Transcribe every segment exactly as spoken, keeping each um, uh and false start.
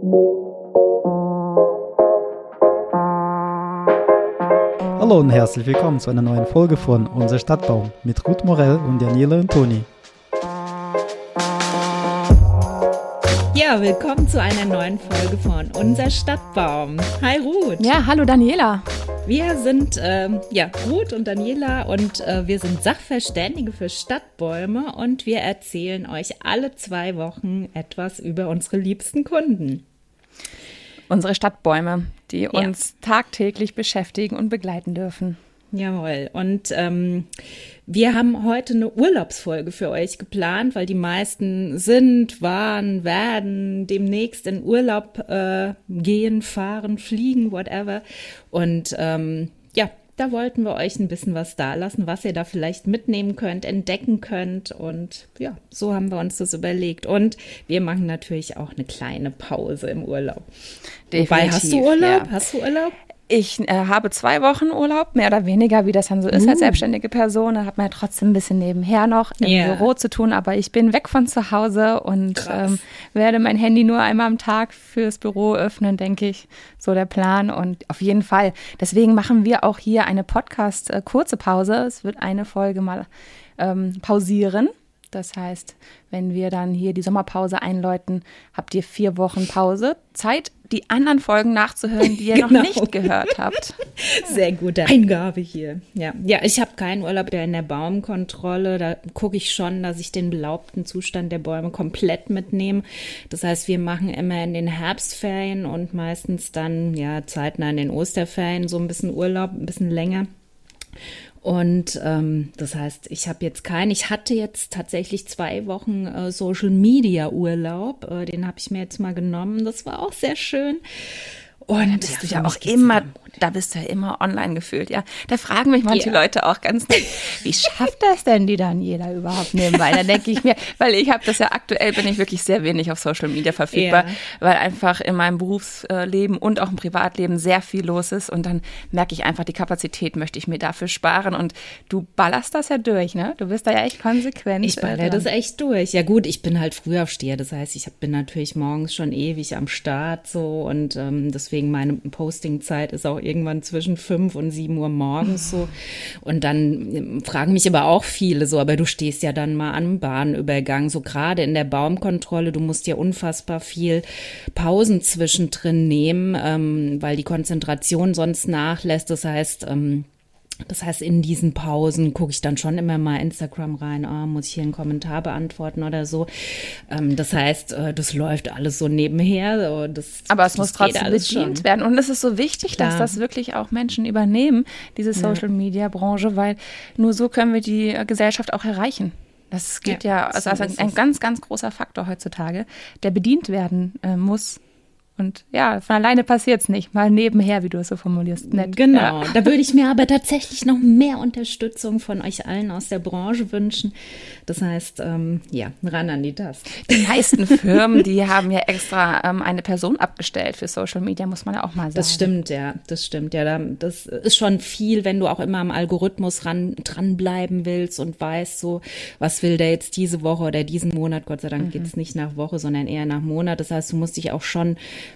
Hallo und herzlich willkommen zu einer neuen Folge von Unser Stadtbaum mit Ruth Morell und Daniela und Toni. Ja, willkommen zu einer neuen Folge von Unser Stadtbaum. Hi Ruth. Ja, hallo Daniela. Wir sind ähm, ja, Ruth und Daniela und äh, wir sind Sachverständige für Stadtbäume und wir erzählen euch alle zwei Wochen etwas über unsere liebsten Kunden. Unsere Stadtbäume, die ja. uns tagtäglich beschäftigen und begleiten dürfen. Jawohl. Und ähm, wir haben heute eine Urlaubsfolge für euch geplant, weil die meisten sind, waren, werden demnächst in Urlaub äh, gehen, fahren, fliegen, whatever. Und ähm, ja, da wollten wir euch ein bisschen was dalassen, was ihr da vielleicht mitnehmen könnt, entdecken könnt. Und ja, so haben wir uns das überlegt. Und wir machen natürlich auch eine kleine Pause im Urlaub. Definitiv, Wobei, hast du Urlaub? Ja. Hast du Urlaub? Ich äh, habe zwei Wochen Urlaub, mehr oder weniger, wie das dann so ist uh. als selbstständige Person. Da hat man ja trotzdem ein bisschen nebenher noch im yeah. Büro zu tun. Aber ich bin weg von zu Hause und ähm, werde mein Handy nur einmal am Tag fürs Büro öffnen, denke ich. So der Plan. Und auf jeden Fall. Deswegen machen wir auch hier eine Podcast-kurze Pause. Es wird eine Folge mal ähm, pausieren. Das heißt, wenn wir dann hier die Sommerpause einläuten, habt ihr vier Wochen Pause. Zeit, die anderen Folgen nachzuhören, die ihr genau. noch nicht gehört habt. Sehr gute Eingabe hier. Ja, ja, ich habe keinen Urlaub in der Baumkontrolle. Da gucke ich schon, dass ich den belaubten Zustand der Bäume komplett mitnehme. Das heißt, wir machen immer in den Herbstferien und meistens dann ja zeitnah in den Osterferien so ein bisschen Urlaub, ein bisschen länger. Und ähm, das heißt, ich habe jetzt keinen, ich hatte jetzt tatsächlich zwei Wochen äh, Social Media Urlaub, äh, den habe ich mir jetzt mal genommen, das war auch sehr schön. Und da bist ja, du ja auch immer, da bist du ja immer online gefühlt, ja. Da fragen mich manche yeah. Leute auch ganz, wie schafft das denn die Daniela überhaupt nebenbei? Da denke ich mir, weil ich habe das ja aktuell, bin ich wirklich sehr wenig auf Social Media verfügbar, yeah. weil einfach in meinem Berufsleben und auch im Privatleben sehr viel los ist und dann merke ich einfach, die Kapazität möchte ich mir dafür sparen und du ballerst das ja durch, ne? Du bist da ja echt konsequent. Ich baller das echt durch. Ja gut, ich bin halt Frühaufsteher, das heißt, ich bin natürlich morgens schon ewig am Start so und ähm, deswegen meine Postingzeit ist auch irgendwann zwischen fünf und sieben Uhr morgens so. Und dann fragen mich aber auch viele so, aber du stehst ja dann mal am Bahnübergang, so gerade in der Baumkontrolle, du musst ja unfassbar viel Pausen zwischendrin nehmen, ähm, weil die Konzentration sonst nachlässt. Das heißt, ähm, Das heißt, in diesen Pausen gucke ich dann schon immer mal Instagram rein, oh, muss ich hier einen Kommentar beantworten oder so. Ähm, das heißt, äh, das läuft alles so nebenher. So, das, Aber es das muss trotzdem bedient werden. Und es ist so wichtig, Klar. dass das wirklich auch Menschen übernehmen, diese Social-Media-Branche, weil nur so können wir die Gesellschaft auch erreichen. Das geht ja, ja also so ein, ein ganz, ganz großer Faktor heutzutage, der bedient werden äh, muss. Und ja, von alleine passiert es nicht. Mal nebenher, wie du es so formulierst. Nett. Genau, ja. Da würde ich mir aber tatsächlich noch mehr Unterstützung von euch allen aus der Branche wünschen. Das heißt, ähm, ja, ran an die Tasten. Die meisten Firmen, die haben ja extra ähm, eine Person abgestellt für Social Media, muss man ja auch mal sagen. Das stimmt, ja, das stimmt. Ja, das ist schon viel, wenn du auch immer am Algorithmus ran, dranbleiben willst und weißt so, was will der jetzt diese Woche oder diesen Monat. Gott sei Dank mhm. geht es nicht nach Woche, sondern eher nach Monat. Das heißt, du musst dich auch schon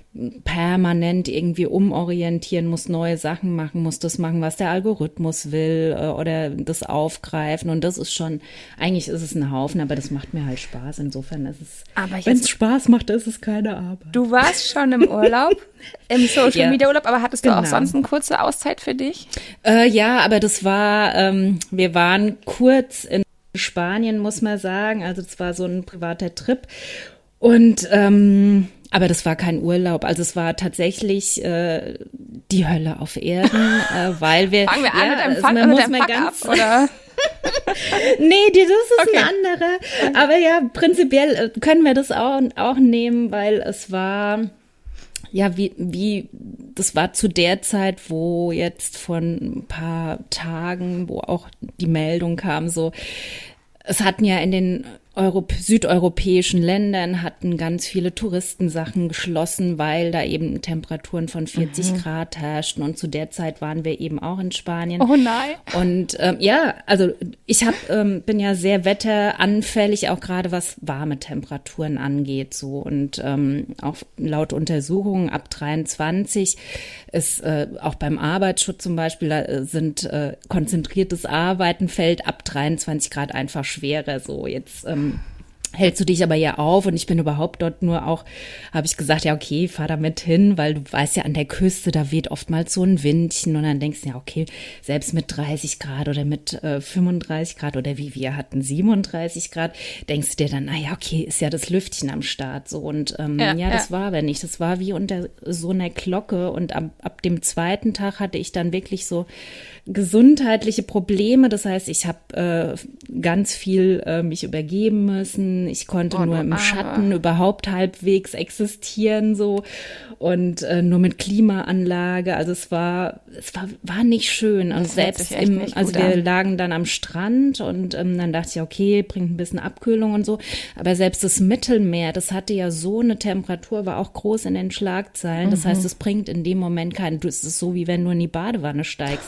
permanent irgendwie umorientieren, musst neue Sachen machen, musst das machen, was der Algorithmus will äh, oder das aufgreifen und das ist schon, eigentlich ist es ein Haufen, aber das macht mir halt Spaß, insofern ist es, wenn es Spaß macht, ist es keine Arbeit. Du warst schon im Urlaub, im Social Media Urlaub, aber hattest du genau. auch sonst eine kurze Auszeit für dich? Äh, ja, aber das war, ähm, wir waren kurz in Spanien, muss man sagen, also das war so ein privater Trip und ähm, aber das war kein Urlaub, also es war tatsächlich äh, die Hölle auf Erden, äh, weil wir... Fangen wir an ja, mit dem also Fuck, man mit muss dem mal Fuck ganz, ab, oder? Nee, das ist okay. ein anderer. Aber ja, prinzipiell können wir das auch, auch nehmen, weil es war... Ja, wie, wie, das war zu der Zeit, wo jetzt vor ein paar Tagen, wo auch die Meldung kam, so, es hatten ja in den Europ- südeuropäischen Ländern hatten ganz viele Touristensachen geschlossen, weil da eben Temperaturen von vierzig mhm. Grad herrschten. Und zu der Zeit waren wir eben auch in Spanien. Oh nein. Und ähm, ja, also ich hab, ähm, bin ja sehr wetteranfällig, auch gerade was warme Temperaturen angeht. So. Und ähm, auch laut Untersuchungen ab dreiundzwanzig ist äh, auch beim Arbeitsschutz zum Beispiel, da sind äh, konzentriertes Arbeiten fällt ab dreiundzwanzig Grad einfach schwerer. So jetzt ähm, hältst du dich aber ja auf und ich bin überhaupt dort nur auch, habe ich gesagt, ja okay, fahr da mit hin, weil du weißt ja, an der Küste, da weht oftmals so ein Windchen und dann denkst du ja, okay, selbst mit dreißig Grad oder mit äh, fünfunddreißig Grad oder wie wir hatten siebenunddreißig Grad, denkst du dir dann, naja, okay, ist ja das Lüftchen am Start so und ähm, ja, ja, das ja. war aber nicht, das war wie unter so einer Glocke und ab, ab dem zweiten Tag hatte ich dann wirklich so gesundheitliche Probleme, das heißt, ich habe äh, ganz viel äh, mich übergeben müssen, ich konnte oh, nur im Schatten ah. überhaupt halbwegs existieren so und äh, nur mit Klimaanlage, also es war es war war nicht schön und das selbst im also wir an. lagen dann am Strand und ähm, dann dachte ich, okay, bringt ein bisschen Abkühlung und so, aber selbst das Mittelmeer, das hatte ja so eine Temperatur, war auch groß in den Schlagzeilen, das mhm. heißt, es bringt in dem Moment keinen, es ist so wie wenn du in die Badewanne steigst.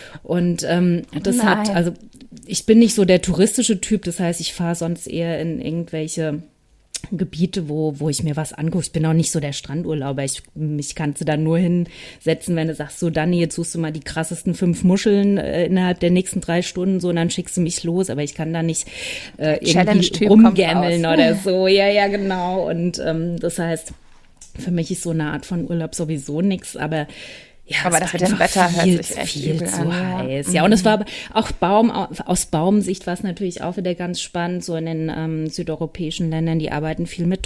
Und ähm, das Nein. hat, also ich bin nicht so der touristische Typ, das heißt, ich fahre sonst eher in irgendwelche Gebiete, wo wo ich mir was angucke. Ich bin auch nicht so der Strandurlauber. Ich, mich kannst du da nur hinsetzen, wenn du sagst, so Dani, jetzt suchst du mal die krassesten fünf Muscheln äh, innerhalb der nächsten drei Stunden so und dann schickst du mich los. Aber ich kann da nicht äh, irgendwie rumgammeln oder so. Ja, ja, genau. Und ähm, das heißt, für mich ist so eine Art von Urlaub sowieso nichts, aber ja, aber das mit dem Wetter viel, hört sich echt viel übel zu an, heiß. Ja, ja, und es war auch Baum, aus Baumsicht war es natürlich auch wieder ganz spannend, so in den ähm, südeuropäischen Ländern, die arbeiten viel mit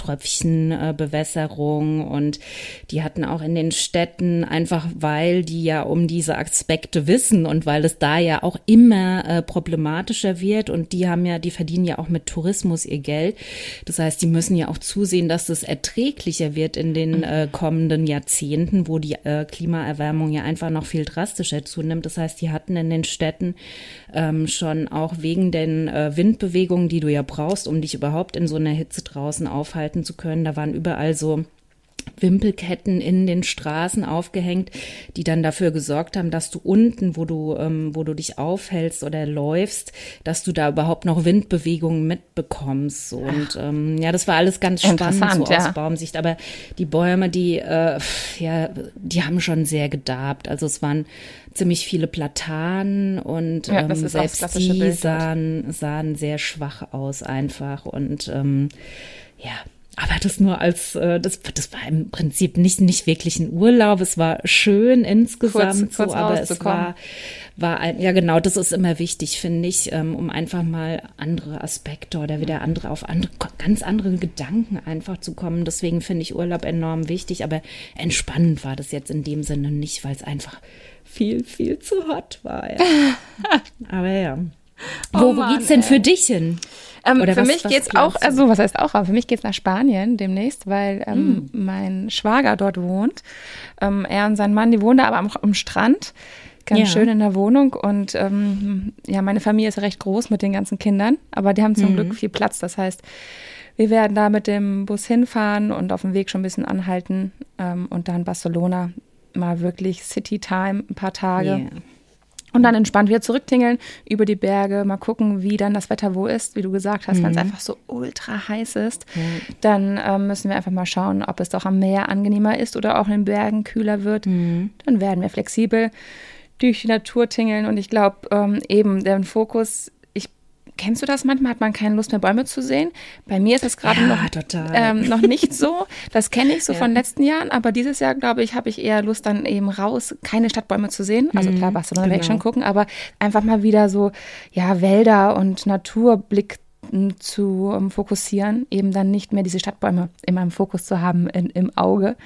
Tröpfchenbewässerung äh, und die hatten auch in den Städten einfach, weil die ja um diese Aspekte wissen und weil es da ja auch immer äh, problematischer wird und die haben ja, die verdienen ja auch mit Tourismus ihr Geld. Das heißt, die müssen ja auch zusehen, dass es erträglicher wird in den äh, kommenden Jahrzehnten, wo die äh, Klimaerwärmung ja einfach noch viel drastischer zunimmt. Das heißt, die hatten in den Städten ähm, schon auch wegen den äh, Windbewegungen, die du ja brauchst, um dich überhaupt in so einer Hitze draußen aufhalten zu können, da waren überall so Wimpelketten in den Straßen aufgehängt, die dann dafür gesorgt haben, dass du unten, wo du, ähm, wo du dich aufhältst oder läufst, dass du da überhaupt noch Windbewegungen mitbekommst. So. Und ähm, ja, das war alles ganz spannend so ja. aus Baumsicht. Aber die Bäume, die, äh, ja, die haben schon sehr gedarbt. Also es waren ziemlich viele Platanen und ja, ähm, selbst die sahen, sahen sehr schwach aus einfach. Und ähm, ja, aber das nur als, äh, das, das war im Prinzip nicht, nicht wirklich ein Urlaub. Es war schön insgesamt, kurz, kurz so, aber es war, war ein, ja genau, das ist immer wichtig, finde ich, ähm, um einfach mal andere Aspekte oder wieder andere, auf andere, ganz andere Gedanken einfach zu kommen. Deswegen finde ich Urlaub enorm wichtig, aber entspannend war das jetzt in dem Sinne nicht, weil es einfach viel, viel zu hot war, ja. Aber ja. Wo, oh Mann, wo geht's denn ey. für dich hin? Ähm, Oder für was, mich was geht's auch, also was heißt auch, aber für mich geht's nach Spanien demnächst, weil ähm, mm. mein Schwager dort wohnt. Ähm, er und sein Mann, die wohnen da aber am, am Strand, ganz ja. schön in der Wohnung. Und ähm, ja, meine Familie ist recht groß mit den ganzen Kindern, aber die haben zum mm. Glück viel Platz. Das heißt, wir werden da mit dem Bus hinfahren und auf dem Weg schon ein bisschen anhalten ähm, und dann Barcelona mal wirklich City Time, ein paar Tage. Yeah. Und dann entspannt wieder zurücktingeln über die Berge, mal gucken, wie dann das Wetter wo ist, wie du gesagt hast, mhm. wenn es einfach so ultra heiß ist. Mhm. Dann ähm, müssen wir einfach mal schauen, ob es doch am Meer angenehmer ist oder auch in den Bergen kühler wird. Mhm. Dann werden wir flexibel durch die Natur tingeln. Und ich glaube, ähm, eben der Fokus, ich kennst du das? Manchmal hat man keine Lust mehr, Bäume zu sehen. Bei mir ist es gerade ja, noch, ähm, noch nicht so. Das kenne ich so ja. von den letzten Jahren. Aber dieses Jahr, glaube ich, habe ich eher Lust, dann eben raus, keine Stadtbäume zu sehen. Also klar, Barcelona genau. werde ich schon gucken. Aber einfach mal wieder so, ja, Wälder und Naturblick zu um, fokussieren. Eben dann nicht mehr diese Stadtbäume immer im Fokus zu haben, in, im Auge.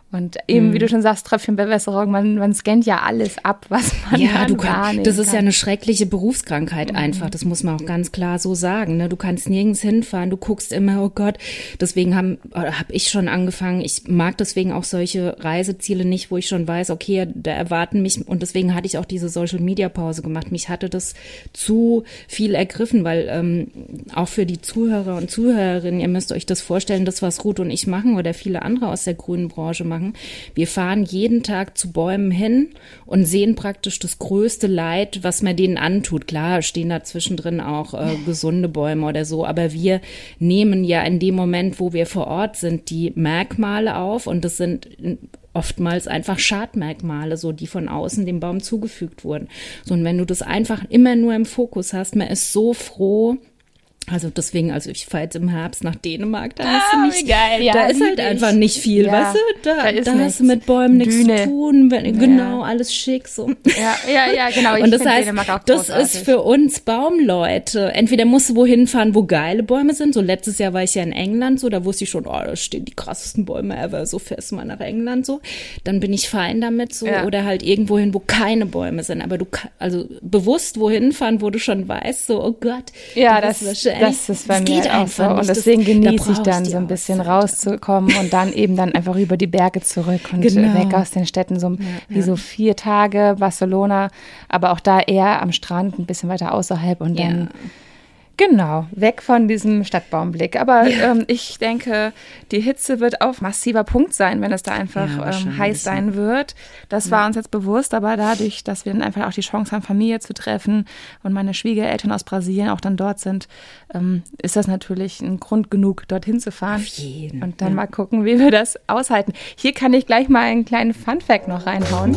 Und eben, mhm. wie du schon sagst, Tröpfchenbewässerung, man, man scannt ja alles ab, was man ja, dann du kann, wahrnehmen das ist kann. ja eine schreckliche Berufskrankheit Mhm. einfach, das muss man auch ganz klar so sagen. Ne? Du kannst nirgends hinfahren, du guckst immer, oh Gott, deswegen habe hab ich schon angefangen, ich mag deswegen auch solche Reiseziele nicht, wo ich schon weiß, okay, da erwarten mich, und deswegen hatte ich auch diese Social-Media-Pause gemacht. Mich hatte das zu viel ergriffen, weil ähm, auch für die Zuhörer und Zuhörerinnen, ihr müsst euch das vorstellen, das, was Ruth und ich machen oder viele andere aus der grünen Branche machen, wir fahren jeden Tag zu Bäumen hin und sehen praktisch das größte Leid, was man denen antut. Klar, stehen da zwischendrin auch äh, gesunde Bäume oder so, aber wir nehmen ja in dem Moment, wo wir vor Ort sind, die Merkmale auf, und das sind oftmals einfach Schadmerkmale, so die von außen dem Baum zugefügt wurden. So, und wenn du das einfach immer nur im Fokus hast, man ist so froh. Also deswegen, also ich fahre jetzt im Herbst nach Dänemark, da hast du nicht, geil. Ja, da ist halt einfach nicht viel, ja, weißt du, da, da, da hast du mit Bäumen nichts Düne. zu tun, wenn, genau, Ja. alles schick, so. Ja, ja, ja, genau. Ich Und das find heißt, Dänemark auch das großartig. ist für uns Baumleute, entweder musst du wohin fahren, wo geile Bäume sind, so letztes Jahr war ich ja in England, so, da wusste ich schon, oh, da stehen die krassesten Bäume ever, so fährst du mal nach England, so, dann bin ich fein damit, so, Ja. oder halt irgendwo hin, wo keine Bäume sind, aber du, ka- also bewusst wohin fahren, wo du schon weißt, so, oh Gott. Ja, du das, wirst wahrscheinlich- das ist bei das mir geht auch einfach so. Und nicht. Das- deswegen da genieße ich brauchst dann die so ein bisschen Auszeit. rauszukommen und dann eben dann einfach über die Berge zurück und Genau. weg aus den Städten, so wie ja. so vier Tage Barcelona, aber auch da eher am Strand, ein bisschen weiter außerhalb und dann Ja. genau, weg von diesem Stadtbaumblick. Aber ähm, ich denke, die Hitze wird auch massiver Punkt sein, wenn es da einfach Ja, ähm, wahrscheinlich, heiß sein wird. Das war uns jetzt bewusst, aber dadurch, dass wir dann einfach auch die Chance haben, Familie zu treffen und meine Schwiegereltern aus Brasilien auch dann dort sind, ähm, ist das natürlich ein Grund genug, dorthin zu fahren. Auf jeden. Und dann mal gucken, wie wir das aushalten. Hier kann ich gleich mal einen kleinen Fun-Fact noch reinhauen.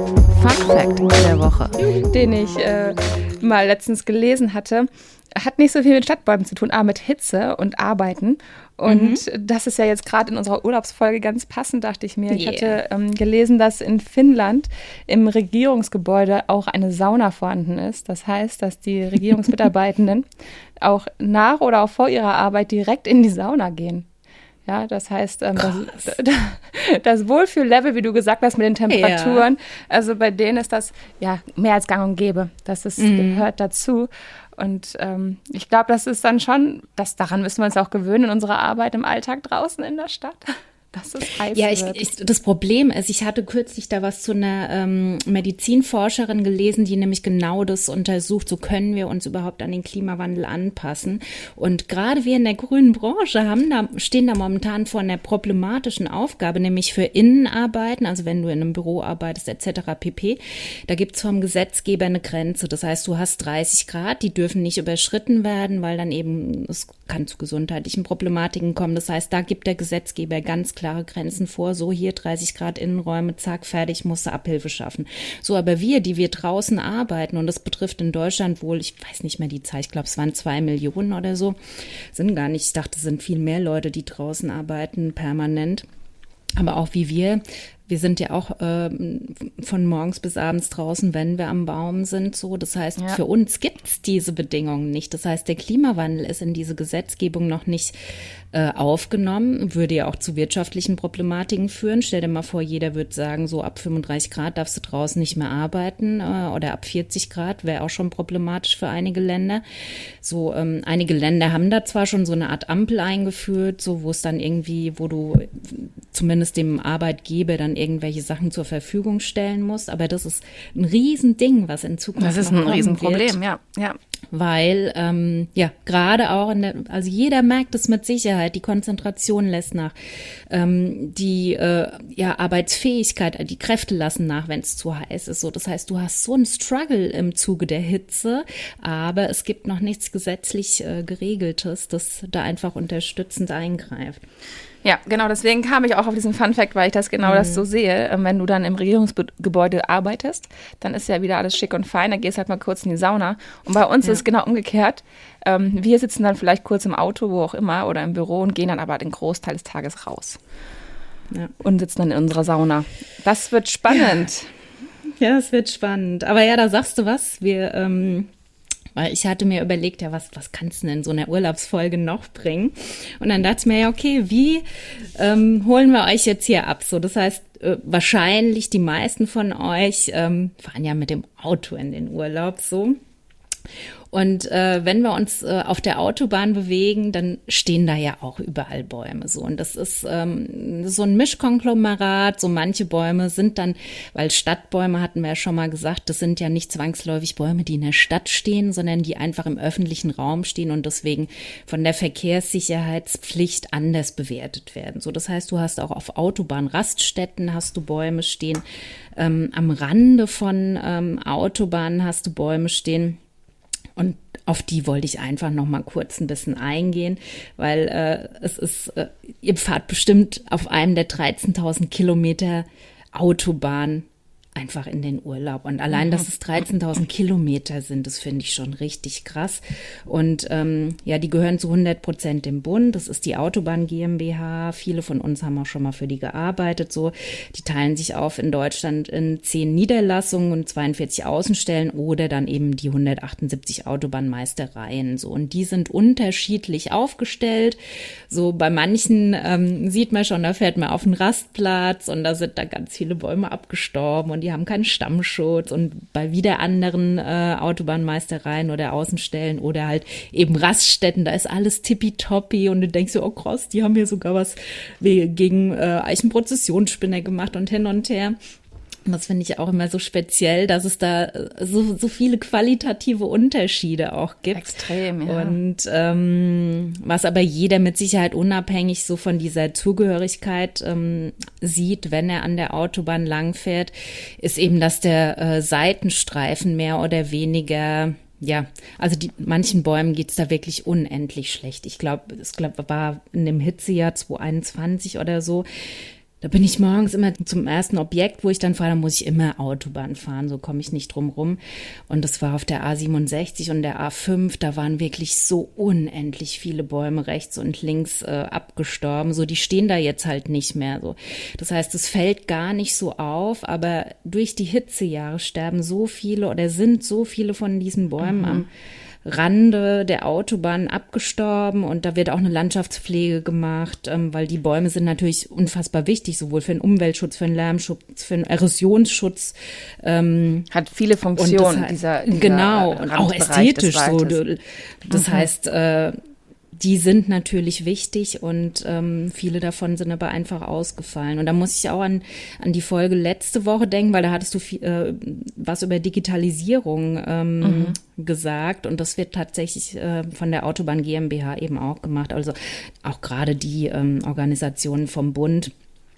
Fun-Fact der Woche. Den ich äh, mal letztens gelesen hatte. Hat nicht so viel mit Stadtbäumen zu tun, aber mit Hitze und Arbeiten. Und mhm. das ist ja jetzt gerade in unserer Urlaubsfolge ganz passend, dachte ich mir. Ich Yeah. hatte ähm, gelesen, dass in Finnland im Regierungsgebäude auch eine Sauna vorhanden ist. Das heißt, dass die Regierungsmitarbeitenden auch nach oder auch vor ihrer Arbeit direkt in die Sauna gehen. Ja, das heißt, ähm, das, das Wohlfühllevel, wie du gesagt hast, mit den Temperaturen, ja. Also bei denen ist das ja mehr als gang und gäbe. Das ist, mhm. gehört dazu. Und ähm, ich glaube, das ist dann schon, das, daran müssen wir uns auch gewöhnen in unserer Arbeit im Alltag draußen in der Stadt. Dass es heiß ja, ich, wird. ich, das Problem ist, ich hatte kürzlich da was zu einer ähm, Medizinforscherin gelesen, die nämlich genau das untersucht, so können wir uns überhaupt an den Klimawandel anpassen. Und gerade wir in der grünen Branche haben da, stehen da momentan vor einer problematischen Aufgabe, nämlich für Innenarbeiten, also wenn du in einem Büro arbeitest et cetera pp., da gibt es vom Gesetzgeber eine Grenze. Das heißt, du hast dreißig Grad, die dürfen nicht überschritten werden, weil dann eben, es kann zu gesundheitlichen Problematiken kommen. Das heißt, da gibt der Gesetzgeber ganz klare Grenzen vor, so hier dreißig Grad Innenräume, zack, fertig, musst du Abhilfe schaffen. So, aber wir, die wir draußen arbeiten, und das betrifft in Deutschland wohl, ich weiß nicht mehr die Zahl, ich glaube, es waren zwei Millionen oder so, sind gar nicht, ich dachte, es sind viel mehr Leute, die draußen arbeiten, permanent. Aber auch wie wir, wir sind ja auch äh, von morgens bis abends draußen, wenn wir am Baum sind, so. Das heißt, ja. für uns gibt's diese Bedingungen nicht. Das heißt, der Klimawandel ist in diese Gesetzgebung noch nicht äh, aufgenommen, würde ja auch zu wirtschaftlichen Problematiken führen. Stell dir mal vor, jeder würde sagen, so ab fünfunddreißig Grad darfst du draußen nicht mehr arbeiten äh, oder ab vierzig Grad, wäre auch schon problematisch für einige Länder. So, ähm, einige Länder haben da zwar schon so eine Art Ampel eingeführt, so wo es dann irgendwie, wo du zumindest dem Arbeitgeber dann irgendwelche Sachen zur Verfügung stellen musst, aber das ist ein Riesending, was in Zukunft Das ist noch ein kommen Riesenproblem, wird, ja, ja. Weil, ähm, ja, gerade auch in der, also jeder merkt es mit Sicherheit, die Konzentration lässt nach, ähm, die äh, ja, Arbeitsfähigkeit, die Kräfte lassen nach, wenn es zu heiß ist. So, das heißt, du hast so einen Struggle im Zuge der Hitze, aber es gibt noch nichts gesetzlich äh, Geregeltes, das da einfach unterstützend eingreift. Ja, genau, deswegen kam ich auch auf diesen Funfact, weil ich das genau mhm. das so sehe. Wenn du dann im Regierungsgebäude arbeitest, dann ist ja wieder alles schick und fein, dann gehst halt mal kurz in die Sauna. Und bei uns ja. ist es genau umgekehrt. Ähm, wir sitzen dann vielleicht kurz im Auto, wo auch immer, oder im Büro und gehen dann aber den Großteil des Tages raus. Ja. Und sitzen dann in unserer Sauna. Das wird spannend. Ja, das wird spannend. Aber ja, da sagst du was. Wir, ähm, Weil ich hatte mir überlegt, ja, was, was kannst du denn in so einer Urlaubsfolge noch bringen? Und dann dachte ich mir, ja, okay, wie ähm, holen wir euch jetzt hier ab? So, das heißt, äh, wahrscheinlich die meisten von euch ähm, fahren ja mit dem Auto in den Urlaub, so. Und äh, wenn wir uns äh, auf der Autobahn bewegen, dann stehen da ja auch überall Bäume so. Und das ist ähm, so ein Mischkonglomerat. So manche Bäume sind dann, weil Stadtbäume hatten wir ja schon mal gesagt, das sind ja nicht zwangsläufig Bäume, die in der Stadt stehen, sondern die einfach im öffentlichen Raum stehen und deswegen von der Verkehrssicherheitspflicht anders bewertet werden. So, das heißt, du hast auch auf Autobahnraststätten hast du Bäume stehen, ähm, am Rande von ähm, Autobahnen hast du Bäume stehen. Und auf die wollte ich einfach noch mal kurz ein bisschen eingehen, weil äh, es ist, äh, ihr fahrt bestimmt auf einem der dreizehntausend Kilometer Autobahn einfach in den Urlaub. Und allein, dass es dreizehntausend Kilometer sind, das finde ich schon richtig krass. Und ähm, ja, die gehören zu hundert Prozent dem Bund. Das ist die Autobahn GmbH. Viele von uns haben auch schon mal für die gearbeitet. So, die teilen sich auf in Deutschland in zehn Niederlassungen und zweiundvierzig Außenstellen oder dann eben die hundertachtundsiebzig Autobahnmeistereien. So, und die sind unterschiedlich aufgestellt. So, bei manchen ähm, sieht man schon, da fährt man auf einen Rastplatz und da sind da ganz viele Bäume abgestorben und die haben keinen Stammschutz, und bei wieder anderen äh, Autobahnmeistereien oder Außenstellen oder halt eben Raststätten, da ist alles tippitoppi und du denkst so, oh krass, die haben hier sogar was gegen äh, Eichenprozessionsspinner gemacht und hin und her. Das finde ich auch immer so speziell, dass es da so, so viele qualitative Unterschiede auch gibt. Extrem, ja. Und ähm, was aber jeder mit Sicherheit unabhängig so von dieser Zugehörigkeit ähm, sieht, wenn er an der Autobahn langfährt, ist eben, dass der äh, Seitenstreifen mehr oder weniger, ja, also die, manchen Bäumen geht's da wirklich unendlich schlecht. Ich glaube, es glaub, war in dem Hitzejahr zweitausendeinundzwanzig oder so. Da bin ich morgens immer zum ersten Objekt, wo ich dann fahre, da muss ich immer Autobahn fahren, so komme ich nicht drum rum. Und das war auf der A siebenundsechzig und der A fünf, da waren wirklich so unendlich viele Bäume rechts und links äh, abgestorben. So, die stehen da jetzt halt nicht mehr so. Das heißt, es fällt gar nicht so auf, aber durch die Hitzejahre sterben so viele oder sind so viele von diesen Bäumen mhm. am Rande der Autobahn abgestorben, und da wird auch eine Landschaftspflege gemacht, ähm, weil die Bäume sind natürlich unfassbar wichtig, sowohl für den Umweltschutz, für den Lärmschutz, für den Erosionsschutz. Ähm, Hat viele Funktionen, das, dieser, dieser genau, und auch ästhetisch so. Das mhm. heißt, äh, die sind natürlich wichtig, und ähm, viele davon sind aber einfach ausgefallen. Und da muss ich auch an, an die Folge letzte Woche denken, weil da hattest du viel, äh, was über Digitalisierung ähm, mhm. gesagt, und das wird tatsächlich äh, von der Autobahn GmbH eben auch gemacht. Also auch gerade die ähm, Organisationen vom Bund,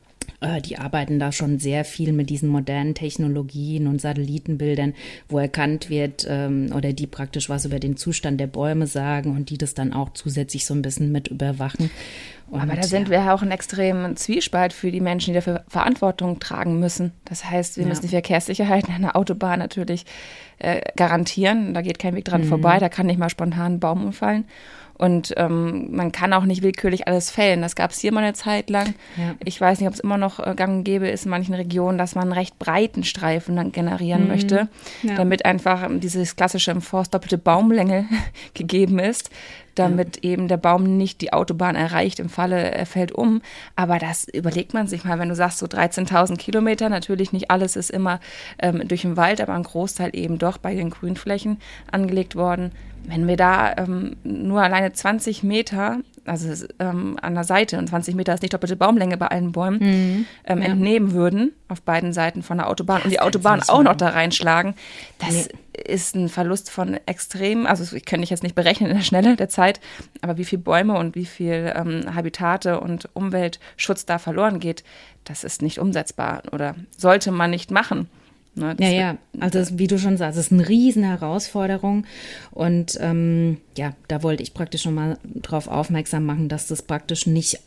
die arbeiten da schon sehr viel mit diesen modernen Technologien und Satellitenbildern, wo erkannt wird ähm, oder die praktisch was über den Zustand der Bäume sagen und die das dann auch zusätzlich so ein bisschen mit überwachen. Und, aber da sind ja. wir auch in extremen Zwiespalt für die Menschen, die dafür Verantwortung tragen müssen. Das heißt, wir ja. müssen die Verkehrssicherheit an der Autobahn natürlich äh, garantieren. Da geht kein Weg dran mhm. vorbei, da kann nicht mal spontan ein Baum umfallen. Und ähm, man kann auch nicht willkürlich alles fällen. Das gab es hier mal eine Zeit lang. Ja. Ich weiß nicht, ob es immer noch äh, gang und gäbe ist in manchen Regionen, dass man einen recht breiten Streifen dann generieren mhm. möchte, ja. damit einfach dieses klassische im Forst doppelte Baumlänge gegeben ist, damit ja. eben der Baum nicht die Autobahn erreicht, im Falle er fällt um. Aber das überlegt man sich mal, wenn du sagst, so dreizehntausend Kilometer, natürlich nicht alles ist immer ähm, durch den Wald, aber ein Großteil eben doch bei den Grünflächen angelegt worden. Wenn wir da ähm, nur alleine zwanzig Meter, also ähm, an der Seite, und zwanzig Meter ist nicht doppelte Baumlänge bei allen Bäumen, mhm. ähm, ja. entnehmen würden auf beiden Seiten von der Autobahn das und die Autobahn auch noch da reinschlagen, das nee. ist ein Verlust von extrem, also ich könnte ich jetzt nicht berechnen in der Schnelle der Zeit, aber wie viele Bäume und wie viel ähm, Habitate und Umweltschutz da verloren geht, das ist nicht umsetzbar oder sollte man nicht machen. Ne, ja, ja, also das, wie du schon sagst, es ist eine riesen Herausforderung, und ähm, ja, da wollte ich praktisch schon mal drauf aufmerksam machen, dass das praktisch nicht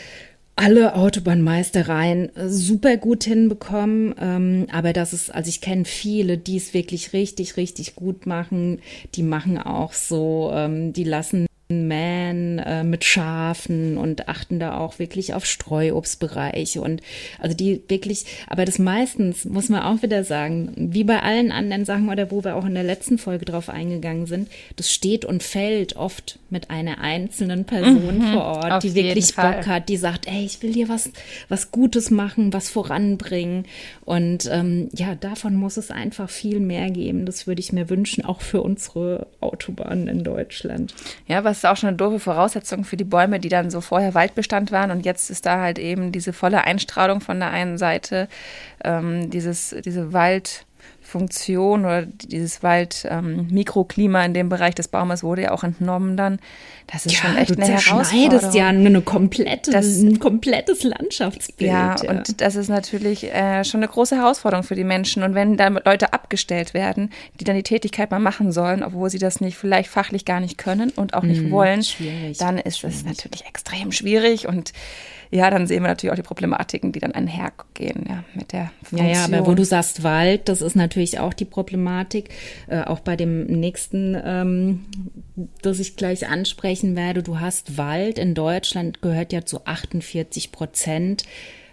alle Autobahnmeistereien super gut hinbekommen, ähm, aber das ist, also ich kenne viele, die es wirklich richtig, richtig gut machen, die machen auch so, ähm, die lassen mähen äh, mit Schafen und achten da auch wirklich auf Streuobstbereiche und also die wirklich, aber das meistens, muss man auch wieder sagen, wie bei allen anderen Sachen oder wo wir auch in der letzten Folge drauf eingegangen sind, das steht und fällt oft mit einer einzelnen Person Mhm, vor Ort, auf die wirklich jeden Fall. Bock hat, die sagt, ey, ich will hier was, was Gutes machen, was voranbringen und ähm, ja, davon muss es einfach viel mehr geben. Das würde ich mir wünschen, auch für unsere Autobahnen in Deutschland. Ja, was ist auch schon eine doofe Voraussetzung für die Bäume, die dann so vorher Waldbestand waren und jetzt ist da halt eben diese volle Einstrahlung von der einen Seite, ähm, dieses, diese Waldfunktion oder dieses Waldmikrokklima ähm, Mikroklima in dem Bereich des Baumes wurde ja auch entnommen dann. Das ist Ja, schon echt du eine zerschneidest Herausforderung. ja eine komplette, Das- ein komplettes Landschaftsbild. Ja, und das ist natürlich äh, schon eine große Herausforderung für die Menschen. Und wenn dann Leute abgestellt werden, die dann die Tätigkeit mal machen sollen, obwohl sie das nicht vielleicht fachlich gar nicht können und auch nicht Mhm, wollen, schwierig, dann ist es schwierig. natürlich extrem schwierig. Und ja, dann sehen wir natürlich auch die Problematiken, die dann einhergehen, ja, mit der Ja, Funktion. ja, aber wo du sagst Wald, das ist natürlich auch die Problematik. Äh, auch bei dem nächsten, ähm, das ich gleich ansprechen werde. Du hast Wald in Deutschland, gehört ja zu achtundvierzig Prozent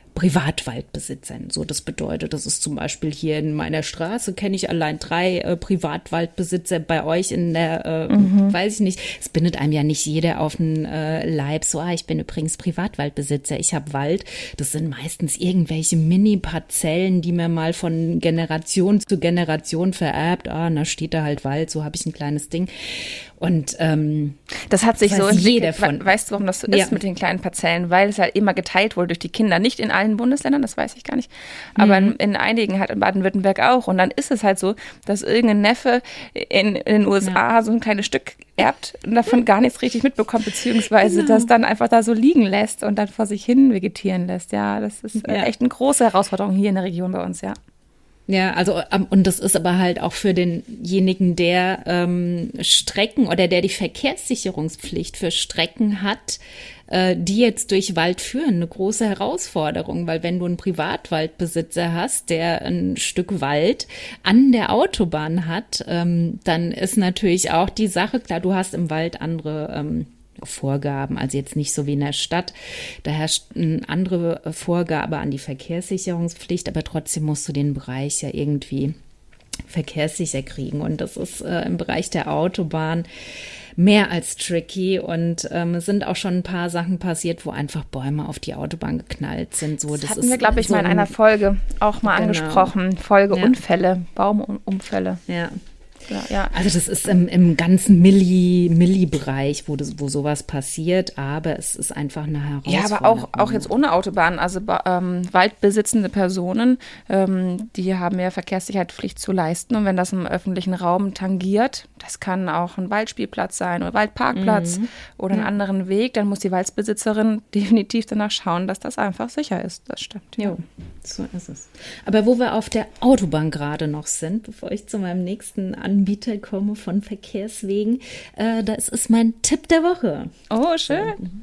Privatwaldbesitzern. So, das bedeutet, das ist zum Beispiel hier in meiner Straße, kenne ich allein drei äh, Privatwaldbesitzer. Bei euch in der, äh, Mhm. weiß ich nicht, es bindet einem ja nicht jeder auf den äh, Leib. So, ah, ich bin übrigens Privatwaldbesitzer, ich habe Wald. Das sind meistens irgendwelche Mini-Parzellen, die mir mal von Generation zu Generation vererbt. Ah, da steht da halt Wald, so habe ich ein kleines Ding. Und ähm, Das hat sich weiß so jeder entwickelt. von- We- Weißt du, warum das so Ja. ist mit den kleinen Parzellen? Weil es halt immer geteilt wurde durch die Kinder. Nicht in allen Bundesländern, das weiß ich gar nicht. Aber Mhm. in, in einigen, halt in Baden-Württemberg auch. Und dann ist es halt so, dass irgendein Neffe in, in den U S A so ein kleines Stück erbt und davon gar nichts richtig mitbekommt, beziehungsweise Genau. das dann einfach da so liegen lässt und dann vor sich hin vegetieren lässt. Ja, das ist äh, Ja. echt eine große Herausforderung hier in der Region bei uns, ja. Ja, also ähm, und das ist aber halt auch für denjenigen, der ähm, Strecken oder der die Verkehrssicherungspflicht für Strecken hat, äh, die jetzt durch Wald führen, eine große Herausforderung, weil wenn du einen Privatwaldbesitzer hast, der ein Stück Wald an der Autobahn hat, ähm, dann ist natürlich auch die Sache, klar, du hast im Wald andere ähm, Vorgaben, also jetzt nicht so wie in der Stadt. Da herrscht eine andere Vorgabe an die Verkehrssicherungspflicht, aber trotzdem musst du den Bereich ja irgendwie verkehrssicher kriegen. Und das ist äh, im Bereich der Autobahn mehr als tricky. Und ähm, es sind auch schon ein paar Sachen passiert, wo einfach Bäume auf die Autobahn geknallt sind. So, Das, das hatten ist wir, glaube ich, so mal in ein- einer Folge auch mal Genau. angesprochen. Folge Ja. Unfälle, Baumunfälle. Ja. Ja, ja. Also das ist im, im ganzen Milli, Milli-Bereich, wo, das, wo sowas passiert, aber es ist einfach eine Ja, Herausforderung. aber auch, auch jetzt ohne Autobahn, also ba- ähm, waldbesitzende Personen, ähm, die haben ja Verkehrssicherheitspflicht zu leisten. Und wenn das im öffentlichen Raum tangiert, das kann auch ein Waldspielplatz sein oder Waldparkplatz oder einen anderen Weg, dann muss die Waldbesitzerin definitiv danach schauen, dass das einfach sicher ist. Das stimmt. Ja. Jo, so ist es. Aber wo wir auf der Autobahn gerade noch sind, bevor ich zu meinem nächsten Anbieter komme von Verkehrswegen, äh, das ist mein Tipp der Woche. Oh, schön.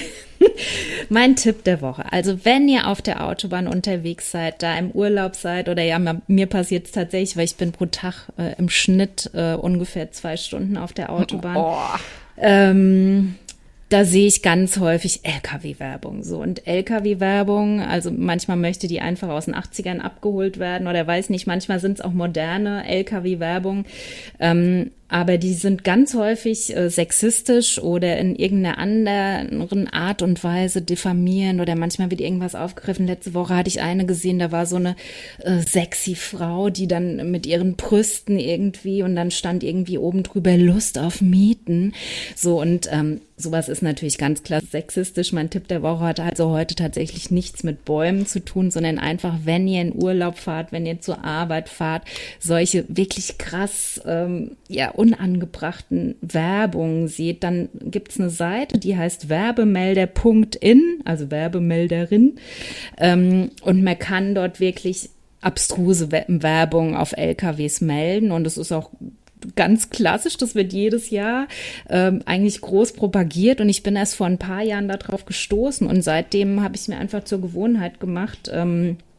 Mein Tipp der Woche. Also wenn ihr auf der Autobahn unterwegs seid, da im Urlaub seid oder ja, ma- mir passiert es tatsächlich, weil ich bin pro Tag äh, im Schnitt äh, ungefähr zwei Stunden auf der Autobahn. Oh. Ähm, da sehe ich ganz häufig L K W-Werbung. So, und L K W-Werbung, also manchmal möchte die einfach aus den achtzigern abgeholt werden oder weiß nicht, manchmal sind es auch moderne L K W-Werbung. Ähm, aber die sind ganz häufig äh, sexistisch oder in irgendeiner anderen Art und Weise diffamieren oder manchmal wird irgendwas aufgegriffen. Letzte Woche hatte ich eine gesehen, da war so eine äh, sexy Frau, die dann mit ihren Brüsten irgendwie und dann stand irgendwie oben drüber Lust auf Mieten. So und ähm, sowas ist natürlich ganz klar sexistisch. Mein Tipp der Woche hat also heute tatsächlich nichts mit Bäumen zu tun, sondern einfach, wenn ihr in Urlaub fahrt, wenn ihr zur Arbeit fahrt, solche wirklich krass, ähm, ja, unangebrachten Werbungen seht, dann gibt's eine Seite, die heißt werbemelder punkt in, also Werbemelderin, ähm, und man kann dort wirklich abstruse We- Werbung auf L K Ws melden und es ist auch ganz klassisch, das wird jedes Jahr ähm, eigentlich groß propagiert und ich bin erst vor ein paar Jahren darauf gestoßen und seitdem habe ich es mir einfach zur Gewohnheit gemacht, ähm,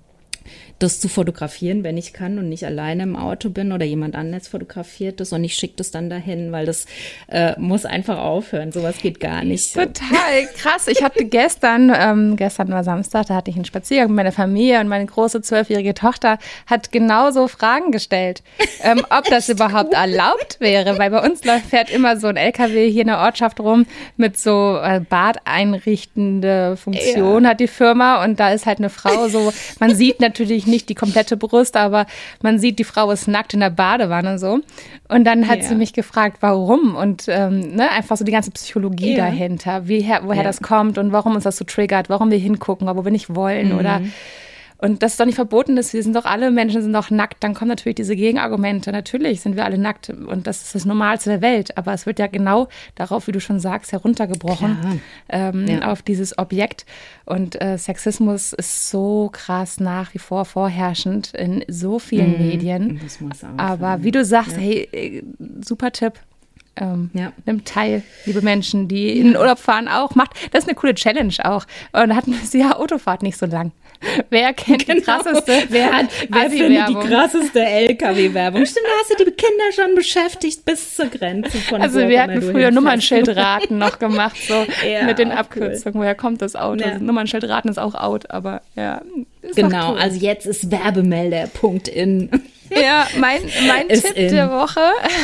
das zu fotografieren, wenn ich kann und nicht alleine im Auto bin oder jemand anderes fotografiert das und ich schicke das dann dahin, weil das äh, muss einfach aufhören. Sowas geht gar nicht. Total krass. Ich hatte gestern, ähm, gestern war Samstag, da hatte ich einen Spaziergang mit meiner Familie und meine große zwölfjährige Tochter hat genauso Fragen gestellt, ähm, ob das überhaupt erlaubt wäre, weil bei uns läuft, fährt immer so ein L K W hier in der Ortschaft rum mit so äh, badeinrichtende Funktion ja. hat die Firma und da ist halt eine Frau so, man sieht natürlich nicht die komplette Brust, aber man sieht, die Frau ist nackt in der Badewanne so. Und dann hat ja. sie mich gefragt, warum und ähm, ne, einfach so die ganze Psychologie ja. dahinter, wie her, woher ja. das kommt und warum uns das so triggert, warum wir hingucken, wo wir nicht wollen mhm. oder und das ist doch nicht verboten, dass wir sind doch alle Menschen sind doch nackt, dann kommen natürlich diese Gegenargumente. Natürlich sind wir alle nackt und das ist das Normalste der Welt, aber es wird ja genau darauf, wie du schon sagst, heruntergebrochen ähm, ja. auf dieses Objekt und äh, Sexismus ist so krass nach wie vor vorherrschend in so vielen mhm. Medien. Das muss auch aber sein. Wie du sagst, ja. hey, super Tipp. Ähm, ja. Nimmt teil, liebe Menschen, die in den Urlaub fahren auch. Macht, das ist eine coole Challenge auch. Und hatten sie ja Autofahrt nicht so lang. Wer kennt genau. die krasseste Wer, hat, wer findet die krasseste L K W-Werbung? Stimmt, da hast du die Kinder schon beschäftigt bis zur Grenze von Also wir hatten früher Nummernschildraten noch gemacht, so ja, mit den Abkürzungen. Cool. Woher kommt das Auto? Ja. Also Nummernschildraten ist auch out, aber ja. Genau, cool. Also jetzt ist Werbemelder.Punkt in. Ja, mein, mein Tipp in. der Woche.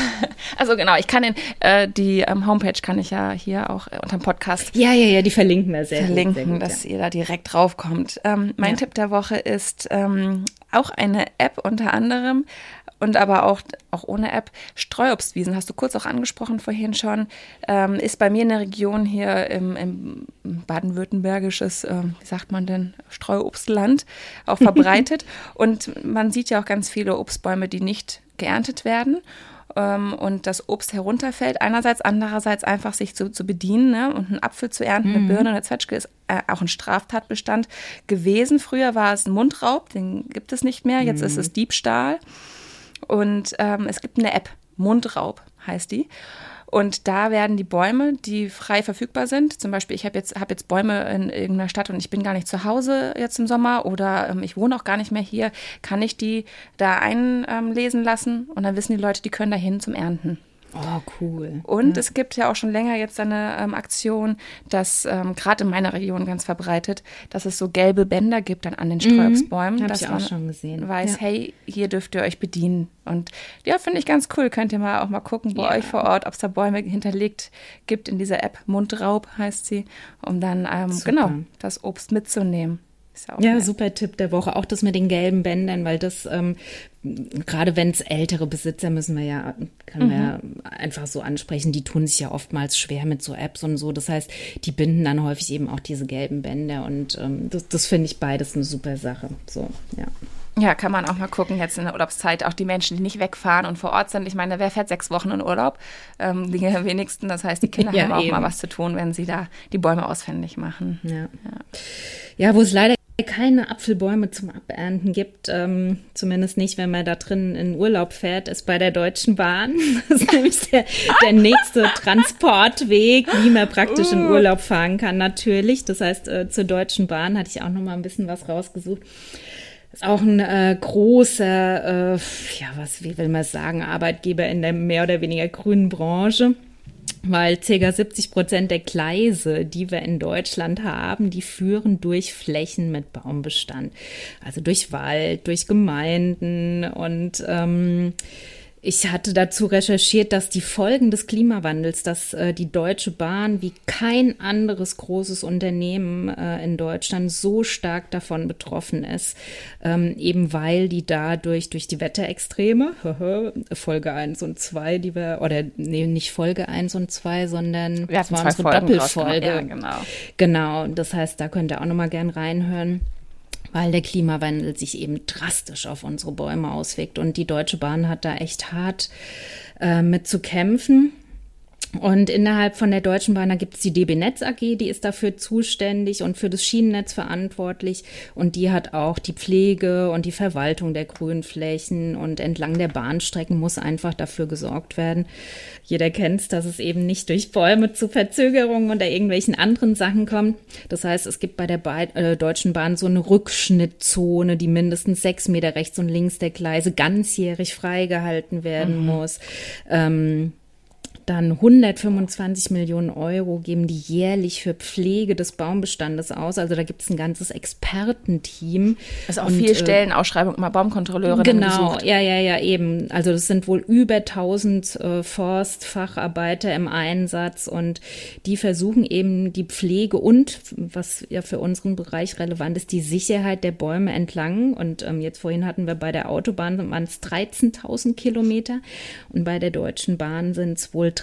Also genau, ich kann den, äh, die ähm, Homepage kann ich ja hier auch äh, unterm Podcast. Ja, ja, ja, die verlinken wir sehr verlinken, gut. Verlinken, dass ja. ihr da direkt draufkommt. Ähm, mein ja. Tipp der Woche ist ähm, auch eine App unter anderem und aber auch, auch ohne App. Streuobstwiesen, hast du kurz auch angesprochen vorhin schon, ähm, ist bei mir in der Region hier im, im baden-württembergisches, äh, wie sagt man denn, Streuobstland auch verbreitet. Und man sieht ja auch ganz viele Obstbäume, die nicht geerntet werden. Ähm, und das Obst herunterfällt. Einerseits, andererseits einfach sich zu, zu bedienen, ne? Und einen Apfel zu ernten, eine Birne, eine Zwetschge ist äh, auch ein Straftatbestand gewesen. Früher war es ein Mundraub, den gibt es nicht mehr. Jetzt mhm. ist es Diebstahl. Und ähm, es gibt eine App, Mundraub heißt die. Und da werden die Bäume, die frei verfügbar sind, zum Beispiel ich habe jetzt, hab jetzt Bäume in irgendeiner Stadt und ich bin gar nicht zu Hause jetzt im Sommer oder ähm, ich wohne auch gar nicht mehr hier, kann ich die da einlesen lassen und dann wissen die Leute, die können da hin zum Ernten. Oh, cool. Und ja. es gibt ja auch schon länger jetzt eine ähm, Aktion, dass ähm, gerade in meiner Region ganz verbreitet, dass es so gelbe Bänder gibt dann an den Streuobstbäumen. Mhm, dass ich auch man schon gesehen. weiß, ja. hey, hier dürft ihr euch bedienen. Und ja, finde ich ganz cool. Könnt ihr mal auch mal gucken bei ja. euch vor Ort, ob es da Bäume hinterlegt gibt in dieser App. Mundraub heißt sie, um dann ähm, genau das Obst mitzunehmen. Ja, nett. Super Tipp der Woche. Auch das mit den gelben Bändern, weil das, ähm, gerade wenn es ältere Besitzer, müssen wir ja, können mhm. wir einfach so ansprechen, die tun sich ja oftmals schwer mit so Apps und so. Das heißt, die binden dann häufig eben auch diese gelben Bänder und ähm, das, das finde ich beides eine super Sache. So, ja. Ja, kann man auch mal gucken, jetzt in der Urlaubszeit, auch die Menschen, die nicht wegfahren und vor Ort sind. Ich meine, wer fährt sechs Wochen in Urlaub? Ähm, die wenigsten, das heißt, die Kinder ja, haben auch eben. mal was zu tun, wenn sie da die Bäume ausfindig machen. Ja, ja. ja wo es leider keine Apfelbäume zum Abernten gibt, ähm, zumindest nicht, wenn man da drin in Urlaub fährt, ist bei der Deutschen Bahn. Das ist nämlich der, der nächste Transportweg, wie man praktisch in Urlaub fahren kann, natürlich. Das heißt, äh, zur Deutschen Bahn hatte ich auch noch mal ein bisschen was rausgesucht. Ist auch ein äh, großer, äh, ja, was, wie will man sagen, Arbeitgeber in der mehr oder weniger grünen Branche. Weil ca. siebzig Prozent der Gleise, die wir in Deutschland haben, die führen durch Flächen mit Baumbestand. Also durch Wald, durch Gemeinden und ähm, ich hatte dazu recherchiert, dass die Folgen des Klimawandels, dass äh, die Deutsche Bahn wie kein anderes großes Unternehmen äh, in Deutschland so stark davon betroffen ist, ähm, eben weil die dadurch durch die Wetterextreme, Folge eins und zwei, die wir, oder nee, nicht Folge eins und zwei, sondern wir hatten das war unsere Folgen Doppelfolge. Ja, genau. Genau, das heißt, da könnt ihr auch nochmal gern reinhören, weil der Klimawandel sich eben drastisch auf unsere Bäume auswirkt. Und die Deutsche Bahn hat da echt hart äh, mit zu kämpfen. Und innerhalb von der Deutschen Bahn, da gibt es die D B Netz A G, die ist dafür zuständig und für das Schienennetz verantwortlich. Und die hat auch die Pflege und die Verwaltung der Grünflächen. Und entlang der Bahnstrecken muss einfach dafür gesorgt werden. Jeder kennt es, dass es eben nicht durch Bäume zu Verzögerungen oder irgendwelchen anderen Sachen kommt. Das heißt, es gibt bei der Be- äh, Deutschen Bahn so eine Rückschnittzone, die mindestens sechs Meter rechts und links der Gleise ganzjährig freigehalten werden mhm. muss. Ähm, Dann hundertfünfundzwanzig Millionen Euro geben die jährlich für Pflege des Baumbestandes aus. Also da gibt es ein ganzes Expertenteam. Also auch und, viel äh, Stellenausschreibung, immer Baumkontrolleurinnen Genau, gesucht. ja, ja, ja, eben. Also das sind wohl über tausend äh, Forstfacharbeiter im Einsatz und die versuchen eben die Pflege und, was ja für unseren Bereich relevant ist, die Sicherheit der Bäume entlang. Und ähm, jetzt vorhin hatten wir bei der Autobahn, waren es dreizehntausend Kilometer und bei der Deutschen Bahn sind es wohl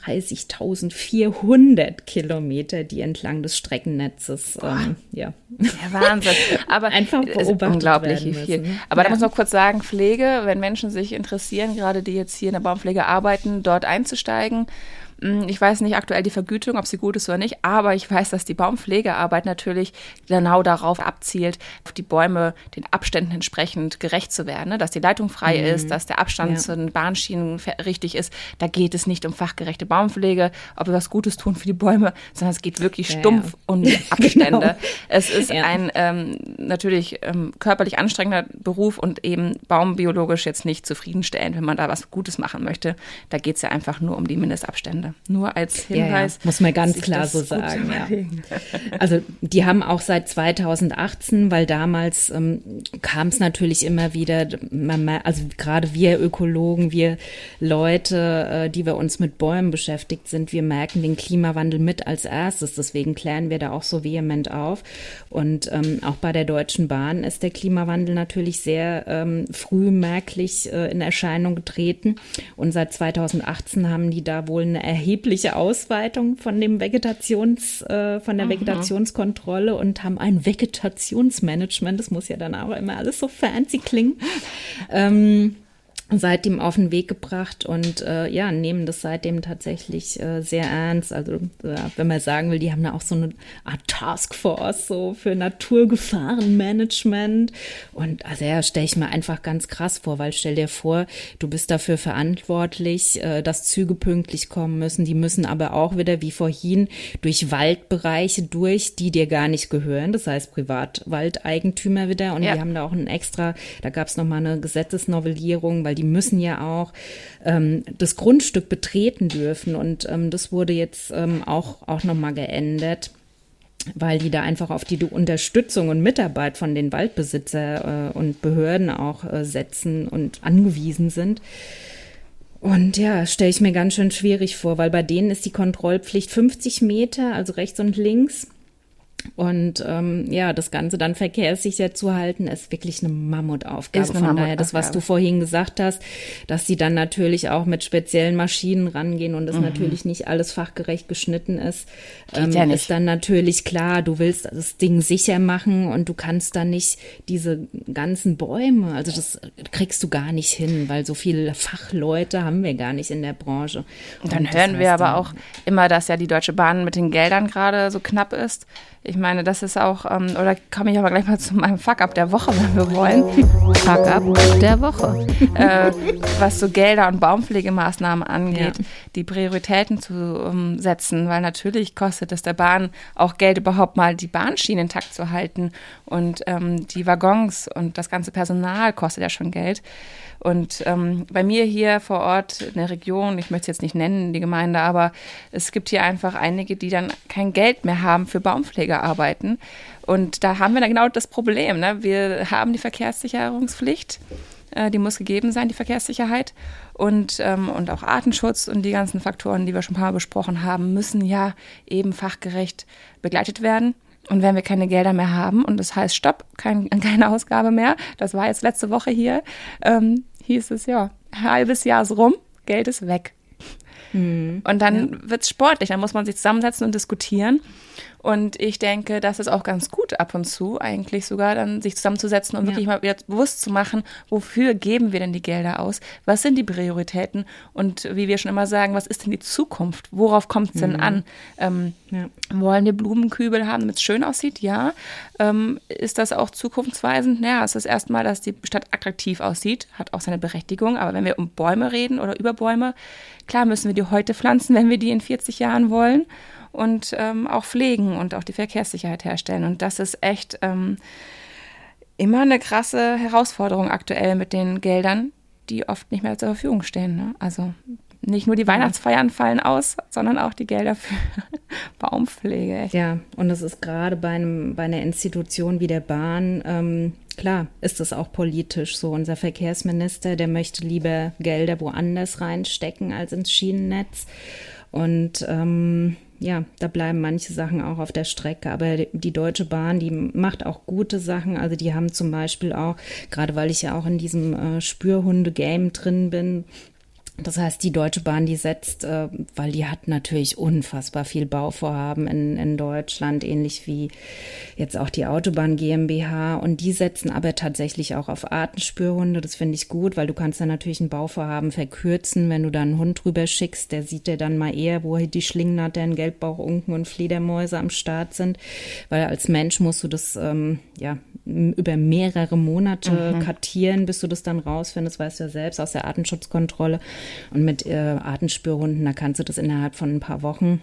dreiunddreißigtausendvierhundert Kilometer, die entlang des Streckennetzes, ähm, ja. Ja, Wahnsinn. Aber einfach beobachtet unglaublich werden viel. müssen. Aber Ja. da muss man kurz sagen, Pflege, wenn Menschen sich interessieren, gerade die jetzt hier in der Baumpflege arbeiten, dort einzusteigen. Ich weiß nicht aktuell die Vergütung, ob sie gut ist oder nicht, aber ich weiß, dass die Baumpflegearbeit natürlich genau darauf abzielt, auf die Bäume den Abständen entsprechend gerecht zu werden, ne? Dass die Leitung frei mhm. ist, dass der Abstand ja. zu den Bahnschienen richtig ist. Da geht es nicht um fachgerechte Baumpflege, ob wir was Gutes tun für die Bäume, sondern es geht wirklich ja, stumpf ja. um die Abstände. Genau. Es ist ja. ein ähm, natürlich ähm, körperlich anstrengender Beruf und eben baumbiologisch jetzt nicht zufriedenstellend, wenn man da was Gutes machen möchte. Da geht es ja einfach nur um die Mindestabstände. Nur als Hinweis. Ja, ja. Muss man ganz klar so sagen. Ja. Also die haben auch seit zweitausendachtzehn, weil damals ähm, kam es natürlich immer wieder, man, also gerade wir Ökologen, wir Leute, äh, die wir uns mit Bäumen beschäftigt sind, wir merken den Klimawandel mit als erstes. Deswegen klären wir da auch so vehement auf. Und ähm, auch bei der Deutschen Bahn ist der Klimawandel natürlich sehr ähm, früh merklich äh, in Erscheinung getreten. Und seit zweitausendachtzehn haben die da wohl eine erhebliche Ausweitung von dem Vegetations, äh, von der mhm. Vegetationskontrolle und haben ein Vegetationsmanagement. Das muss ja dann auch immer alles so fancy klingen. ähm, seitdem auf den Weg gebracht und äh, ja, nehmen das seitdem tatsächlich äh, sehr ernst. Also äh, wenn man sagen will, die haben da auch so eine Art Taskforce so für Naturgefahrenmanagement und also ja, stelle ich mir einfach ganz krass vor, weil stell dir vor, du bist dafür verantwortlich, äh, dass Züge pünktlich kommen müssen, die müssen aber auch wieder wie vorhin durch Waldbereiche durch, die dir gar nicht gehören, das heißt Privatwaldeigentümer wieder und ja. die haben da auch ein extra, da gab es nochmal eine Gesetzesnovellierung, weil die müssen ja auch ähm, das Grundstück betreten dürfen und ähm, das wurde jetzt ähm, auch, auch nochmal geändert, weil die da einfach auf die Unterstützung und Mitarbeit von den Waldbesitzer äh, und Behörden auch äh, setzen und angewiesen sind. Und ja, stelle ich mir ganz schön schwierig vor, weil bei denen ist die Kontrollpflicht fünfzig Meter, also rechts und links. Und ähm, ja, das Ganze dann verkehrssicher zu halten, ist wirklich eine Mammutaufgabe. Ist eine Von Mammutaufgabe. daher, das, was du vorhin gesagt hast, dass sie dann natürlich auch mit speziellen Maschinen rangehen und das mhm. natürlich nicht alles fachgerecht geschnitten ist, ähm, ja nicht. ist dann natürlich klar, du willst das Ding sicher machen und du kannst dann nicht diese ganzen Bäume, also das kriegst du gar nicht hin, weil so viele Fachleute haben wir gar nicht in der Branche. Und dann und hören wir aber dann, auch immer, dass ja die Deutsche Bahn mit den Geldern gerade so knapp ist. Ich meine, das ist auch, ähm, oder komme ich aber gleich mal zu meinem Fuck-up der Woche, wenn wir wollen. Fuck-up der Woche. äh, was so Gelder und Baumpflegemaßnahmen angeht, Ja. die Prioritäten zu um, setzen, weil natürlich kostet es der Bahn auch Geld, überhaupt mal die Bahnschienen intakt zu halten und ähm, die Waggons und das ganze Personal kostet ja schon Geld. Und ähm, bei mir hier vor Ort in der Region, ich möchte es jetzt nicht nennen, die Gemeinde, aber es gibt hier einfach einige, die dann kein Geld mehr haben für Baumpflegearbeiten. Und da haben wir dann genau das Problem, ne? Wir haben die Verkehrssicherungspflicht, äh, die muss gegeben sein, die Verkehrssicherheit. Und, ähm, und auch Artenschutz und die ganzen Faktoren, die wir schon ein paar Mal besprochen haben, müssen ja eben fachgerecht begleitet werden. Und wenn wir keine Gelder mehr haben und das heißt Stopp, kein, keine Ausgabe mehr, das war jetzt letzte Woche hier, ähm, hieß es ja, ein halbes Jahr ist rum, Geld ist weg. Mhm. Und dann ja. wird es sportlich, dann muss man sich zusammensetzen und diskutieren. Und ich denke, das ist auch ganz gut ab und zu eigentlich sogar, dann sich zusammenzusetzen und ja. wirklich mal wieder bewusst zu machen, wofür geben wir denn die Gelder aus? Was sind die Prioritäten? Und wie wir schon immer sagen, was ist denn die Zukunft? Worauf kommt es denn mhm. an? Ähm, ja. Wollen wir Blumenkübel haben, damit es schön aussieht? Ja. Ähm, ist das auch zukunftsweisend? Naja, es ist erstmal, dass die Stadt attraktiv aussieht, hat auch seine Berechtigung. Aber wenn wir um Bäume reden oder über Bäume, klar müssen wir die heute pflanzen, wenn wir die in vierzig Jahren wollen. Und ähm, auch pflegen und auch die Verkehrssicherheit herstellen. Und das ist echt ähm, immer eine krasse Herausforderung aktuell mit den Geldern, die oft nicht mehr zur Verfügung stehen. Ne? Also nicht nur die Weihnachtsfeiern fallen aus, sondern auch die Gelder für Baumpflege. Echt. Ja, und das ist gerade bei, einem, bei einer Institution wie der Bahn, ähm, klar ist das auch politisch so. Unser Verkehrsminister, der möchte lieber Gelder woanders reinstecken als ins Schienennetz. Und ähm, ja, da bleiben manche Sachen auch auf der Strecke, aber die Deutsche Bahn, die macht auch gute Sachen, also die haben zum Beispiel auch, gerade weil ich ja auch in diesem äh, Spürhunde-Game drin bin, das heißt, die Deutsche Bahn, die setzt, äh, weil die hat natürlich unfassbar viel Bauvorhaben in, in Deutschland, ähnlich wie jetzt auch die Autobahn GmbH. Und die setzen aber tatsächlich auch auf Artenspürhunde. Das finde ich gut, weil du kannst dann natürlich ein Bauvorhaben verkürzen, wenn du da einen Hund drüber schickst. Der sieht dir dann mal eher, wo die Schlingnattern, Gelbbauchunken und Fledermäuse am Start sind. Weil als Mensch musst du das ähm, ja über mehrere Monate mhm. kartieren, bis du das dann rausfindest, weißt du ja selbst aus der Artenschutzkontrolle. Und mit äh, Artenspürhunden, da kannst du das innerhalb von ein paar Wochen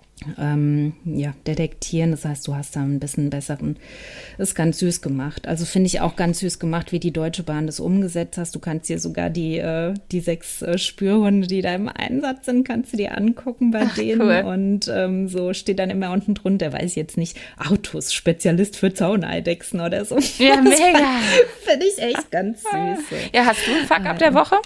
ähm, ja, detektieren. Das heißt, du hast da ein bisschen besseren, das ist ganz süß gemacht. Also finde ich auch ganz süß gemacht, wie die Deutsche Bahn das umgesetzt hast. Du kannst dir sogar die, äh, die sechs äh, Spürhunde, die da im Einsatz sind, kannst du dir angucken bei Ach, denen. Cool. Und ähm, so steht dann immer unten drunter, weiß ich jetzt nicht, Autos, Spezialist für Zauneidechsen oder so. Ja, das mega. Finde ich echt ganz süß. So. Ja, hast du einen Fuck ab der Woche?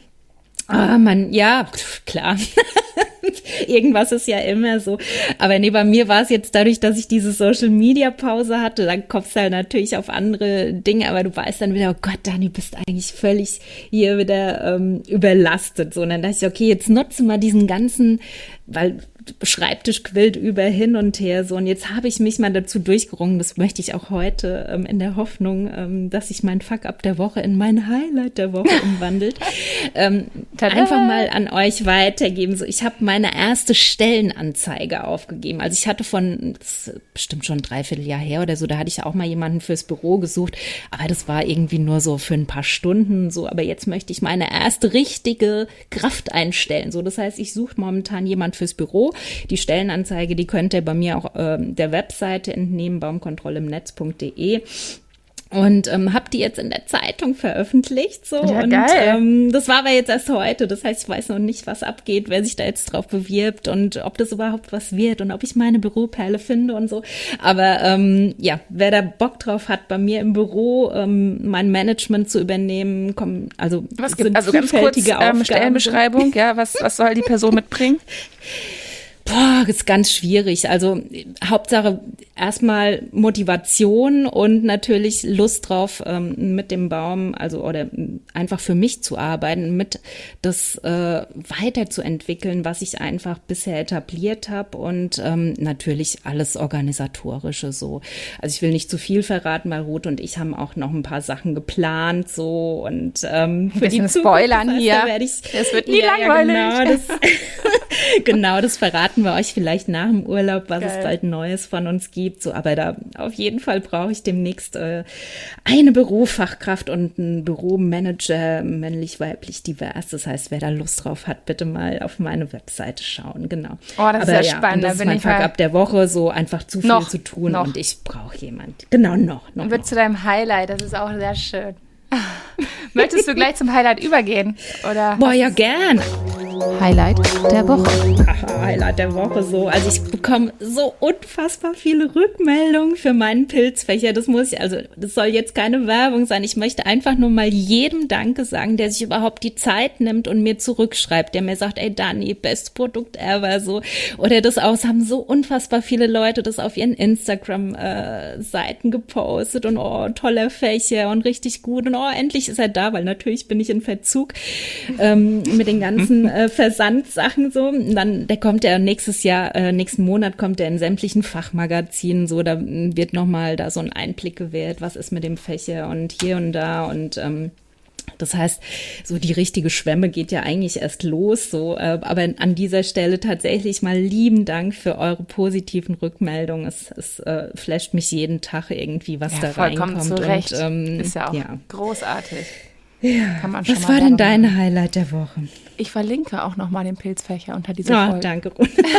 Ah, man, ja, klar. Irgendwas ist ja immer so. Aber nee, bei mir war es jetzt dadurch, dass ich diese Social-Media-Pause hatte, dann kommst du halt natürlich auf andere Dinge, aber du weißt dann wieder, oh Gott, Dani, bist eigentlich völlig hier wieder ähm, überlastet. So, und dann dachte ich, okay, jetzt nutze mal diesen ganzen, weil Schreibtisch quillt über hin und her so, und jetzt habe ich mich mal dazu durchgerungen, das möchte ich auch heute ähm, in der Hoffnung, ähm, dass sich mein Fuck-up der Woche in mein Highlight der Woche umwandelt, ähm, einfach mal an euch weitergeben. So, ich habe meine erste Stellenanzeige aufgegeben, also ich hatte von, das ist bestimmt schon ein Dreivierteljahr her oder so, da hatte ich auch mal jemanden fürs Büro gesucht, aber das war irgendwie nur so für ein paar Stunden so, aber jetzt möchte ich meine erste richtige Kraft einstellen, so, das heißt, ich suche momentan jemand fürs Büro. Die Stellenanzeige, die könnt ihr bei mir auch äh, der Webseite entnehmen, baumkontrolle im netz punkt de. Und ähm, hab die jetzt in der Zeitung veröffentlicht. So. Ja, und geil. Ähm, das war aber jetzt erst heute. Das heißt, ich weiß noch nicht, was abgeht, wer sich da jetzt drauf bewirbt und ob das überhaupt was wird und ob ich meine Büroperle finde und so. Aber ähm, ja, wer da Bock drauf hat, bei mir im Büro ähm, mein Management zu übernehmen, kommen, also was gibt also ganz kurz ähm, Stellenbeschreibung, ja, was was soll die Person mitbringen? Boah, das ist ganz schwierig. Also Hauptsache erstmal Motivation und natürlich Lust drauf, ähm, mit dem Baum, also oder einfach für mich zu arbeiten, mit das äh, weiterzuentwickeln, was ich einfach bisher etabliert habe, und ähm, natürlich alles Organisatorische so. Also ich will nicht zu viel verraten, weil Ruth und ich haben auch noch ein paar Sachen geplant so, und ähm, für die Zukunft, Spoilern das heißt, hier. Da werde ich, es wird nie ja, langweilig. Ja, genau, das, genau, das verraten wir euch vielleicht nach dem Urlaub, was Geil. Es bald Neues von uns gibt. So, aber da auf jeden Fall brauche ich demnächst äh, eine Bürofachkraft und einen Büromanager, männlich, weiblich, divers. Das heißt, wer da Lust drauf hat, bitte mal auf meine Webseite schauen. Genau. Oh, das aber ist ja spannend. Das ist mein Fuck-up der Woche, so einfach zu viel noch, zu tun noch. Und ich brauche jemanden. Genau, noch. noch Wird noch. zu deinem Highlight, das ist auch sehr schön. Möchtest du gleich zum Highlight übergehen? Oder Boah, ja, gern. Highlight der Woche. Ach, Highlight der Woche so. Also ich bekomme so unfassbar viele Rückmeldungen für meinen Pilzfächer. Das muss ich, also das soll jetzt keine Werbung sein. Ich möchte einfach nur mal jedem Danke sagen, der sich überhaupt die Zeit nimmt und mir zurückschreibt, der mir sagt, ey Dani, best Produkt ever, so. Oder das aus, haben so unfassbar viele Leute das auf ihren Instagram-Seiten äh, gepostet und oh, toller Fächer und richtig gut und oh, endlich ist er da, weil natürlich bin ich in Verzug ähm, mit den ganzen äh, Versandsachen so. Und dann, der kommt ja nächstes Jahr, äh, nächsten Monat kommt der in sämtlichen Fachmagazinen so, da wird nochmal da so ein Einblick gewählt, was ist mit dem Fächer und hier und da und ähm, das heißt, so die richtige Schwemme geht ja eigentlich erst los, so, äh, aber an dieser Stelle tatsächlich mal lieben Dank für eure positiven Rückmeldungen. Es, es äh, flasht mich jeden Tag irgendwie, was ja, da vollkommen reinkommt. Zu Recht. Und, ähm, ist ja auch ja. großartig. Ja. Kann man schon was mal war denn Werbung dein machen. Highlight der Woche? Ich verlinke auch nochmal den Pilzfächer unter dieser Oh, Folge. danke.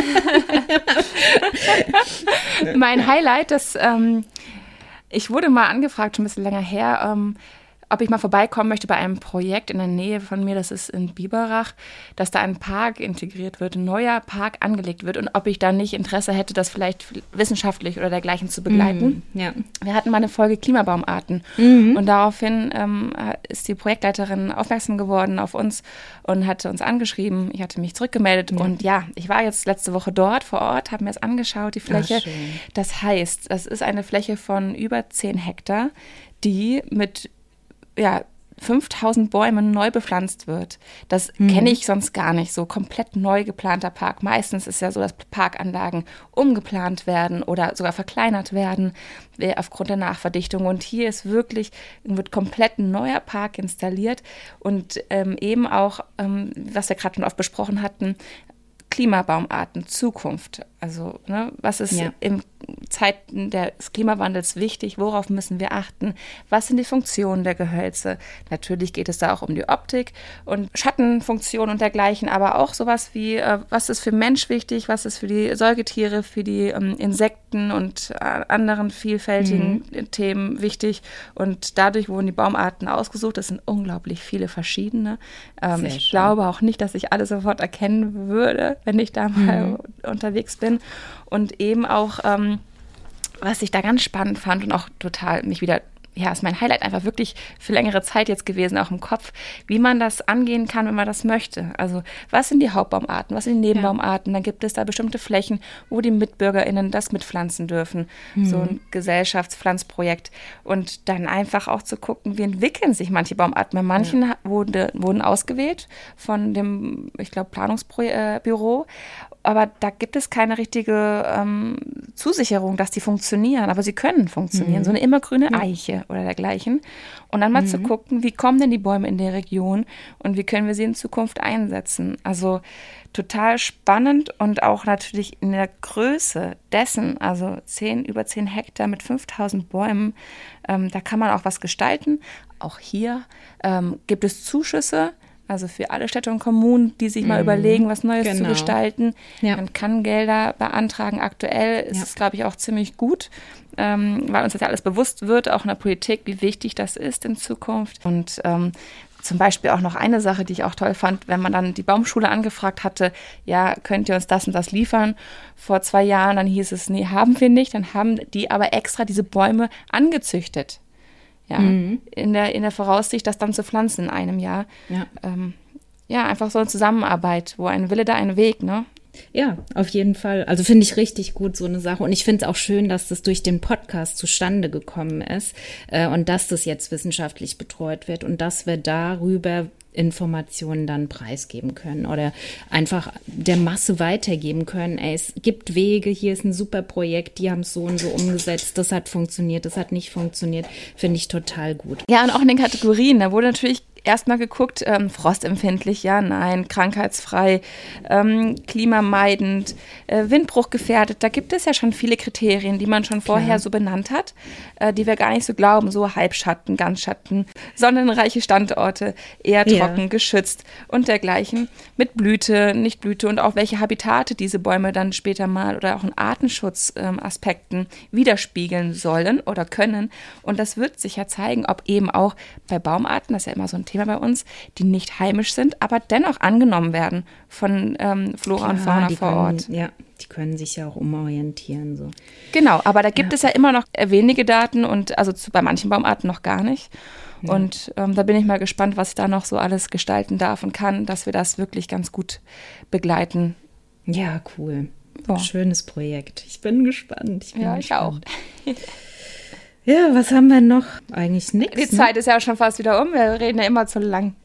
Mein Highlight, das, ähm, ich wurde mal angefragt, schon ein bisschen länger her, ähm, ob ich mal vorbeikommen möchte bei einem Projekt in der Nähe von mir, das ist in Biberach, dass da ein Park integriert wird, ein neuer Park angelegt wird und ob ich da nicht Interesse hätte, das vielleicht wissenschaftlich oder dergleichen zu begleiten. Mm, ja. Wir hatten mal eine Folge Klimabaumarten Mhm. und daraufhin ähm, ist die Projektleiterin aufmerksam geworden auf uns und hatte uns angeschrieben. Ich hatte mich zurückgemeldet Ja. und ja, ich war jetzt letzte Woche dort vor Ort, habe mir das angeschaut, die Fläche. Ach, schön. Das heißt, das ist eine Fläche von über zehn Hektar, die mit ja, fünftausend Bäumen neu bepflanzt wird. Das Mhm. kenne ich sonst gar nicht, so komplett neu geplanter Park. Meistens ist ja so, dass Parkanlagen umgeplant werden oder sogar verkleinert werden äh, aufgrund der Nachverdichtung. Und hier ist wirklich, wird komplett ein neuer Park installiert und ähm, eben auch, ähm, was wir gerade schon oft besprochen hatten, Klimabaumarten, Zukunft. Also, ne, was ist Ja. in Zeiten des Klimawandels wichtig? Worauf müssen wir achten? Was sind die Funktionen der Gehölze? Natürlich geht es da auch um die Optik und Schattenfunktion und dergleichen, aber auch sowas wie, äh, was ist für Mensch wichtig? Was ist für die Säugetiere, für die ähm, Insekten und äh, anderen vielfältigen Mhm. Themen wichtig? Und dadurch wurden die Baumarten ausgesucht. Das sind unglaublich viele verschiedene. Ähm, Sehr ich schön. glaube auch nicht, dass ich alle sofort erkennen würde, wenn ich da mal Mhm. unterwegs bin. Und eben auch, ähm, was ich da ganz spannend fand und auch total mich wieder, ja, ist mein Highlight einfach wirklich für längere Zeit jetzt gewesen, auch im Kopf, wie man das angehen kann, wenn man das möchte. Also was sind die Hauptbaumarten, was sind die Nebenbaumarten? Dann gibt es da bestimmte Flächen, wo die MitbürgerInnen das mitpflanzen dürfen. Mhm. So ein Gesellschaftspflanzprojekt. Und dann einfach auch zu gucken, wie entwickeln sich manche Baumarten. Bei manchen ja. wurde, wurden ausgewählt von dem, ich glaube, Planungsbüro. Aber da gibt es keine richtige ähm, Zusicherung, dass die funktionieren. Aber sie können funktionieren. Mhm. So eine immergrüne Ja. Eiche oder dergleichen. Und dann mal Mhm. zu gucken, wie kommen denn die Bäume in der Region und wie können wir sie in Zukunft einsetzen. Also total spannend und auch natürlich in der Größe dessen, also zehn, über zehn Hektar mit fünftausend Bäumen, ähm, da kann man auch was gestalten. Auch hier ähm, gibt es Zuschüsse. Also für alle Städte und Kommunen, die sich mal Mhm. überlegen, was Neues Genau. zu gestalten. Ja. Man kann Gelder beantragen. Aktuell ist Ja. es, glaube ich, auch ziemlich gut, ähm, weil uns das ja alles bewusst wird, auch in der Politik, wie wichtig das ist in Zukunft. Und ähm, zum Beispiel auch noch eine Sache, die ich auch toll fand, wenn man dann die Baumschule angefragt hatte, ja, könnt ihr uns das und das liefern? Vor zwei Jahren, dann hieß es, nee, haben wir nicht. Dann haben die aber extra diese Bäume angezüchtet. Ja, Mhm. in der, in der Voraussicht, das dann zu pflanzen in einem Jahr. Ja. Ähm, ja, einfach so eine Zusammenarbeit, wo ein Wille, da ein Weg, ne? Ja, auf jeden Fall. Also finde ich richtig gut, so eine Sache. Und ich finde es auch schön, dass das durch den Podcast zustande gekommen ist äh, und dass das jetzt wissenschaftlich betreut wird und dass wir darüber Informationen dann preisgeben können oder einfach der Masse weitergeben können. Ey, es gibt Wege, hier ist ein super Projekt, die haben es so und so umgesetzt, das hat funktioniert, das hat nicht funktioniert, finde ich total gut. Ja, und auch in den Kategorien, da wurde natürlich erstmal geguckt, ähm, frostempfindlich, ja, nein, krankheitsfrei, ähm, klimameidend, äh, windbruchgefährdet. Da gibt es ja schon viele Kriterien, die man schon vorher Klar. so benannt hat, äh, die wir gar nicht so glauben, so Halbschatten, Ganzschatten, sonnenreiche Standorte, eher Ja. trocken, geschützt und dergleichen, mit Blüte, nicht Blüte und auch welche Habitate diese Bäume dann später mal oder auch in Artenschutzaspekten ähm, widerspiegeln sollen oder können. Und das wird sich ja zeigen, ob eben auch bei Baumarten, das ist ja immer so ein Thema bei uns, die nicht heimisch sind, aber dennoch angenommen werden von ähm, Flora und Klar, Fauna die vor können, Ort. Ja, die können sich ja auch umorientieren. So. Genau, aber da gibt Ja. es ja immer noch wenige Daten und also zu, bei manchen Baumarten noch gar nicht. Ja. Und ähm, da bin ich mal gespannt, was ich da noch so alles gestalten darf und kann, dass wir das wirklich ganz gut begleiten. Ja, cool. Ja. Schönes Projekt. Ich bin gespannt. Ich bin Ja, ich gespannt. Ja, was haben wir noch? Eigentlich nichts. Die Zeit ist ja schon fast wieder um, wir reden ja immer zu lang.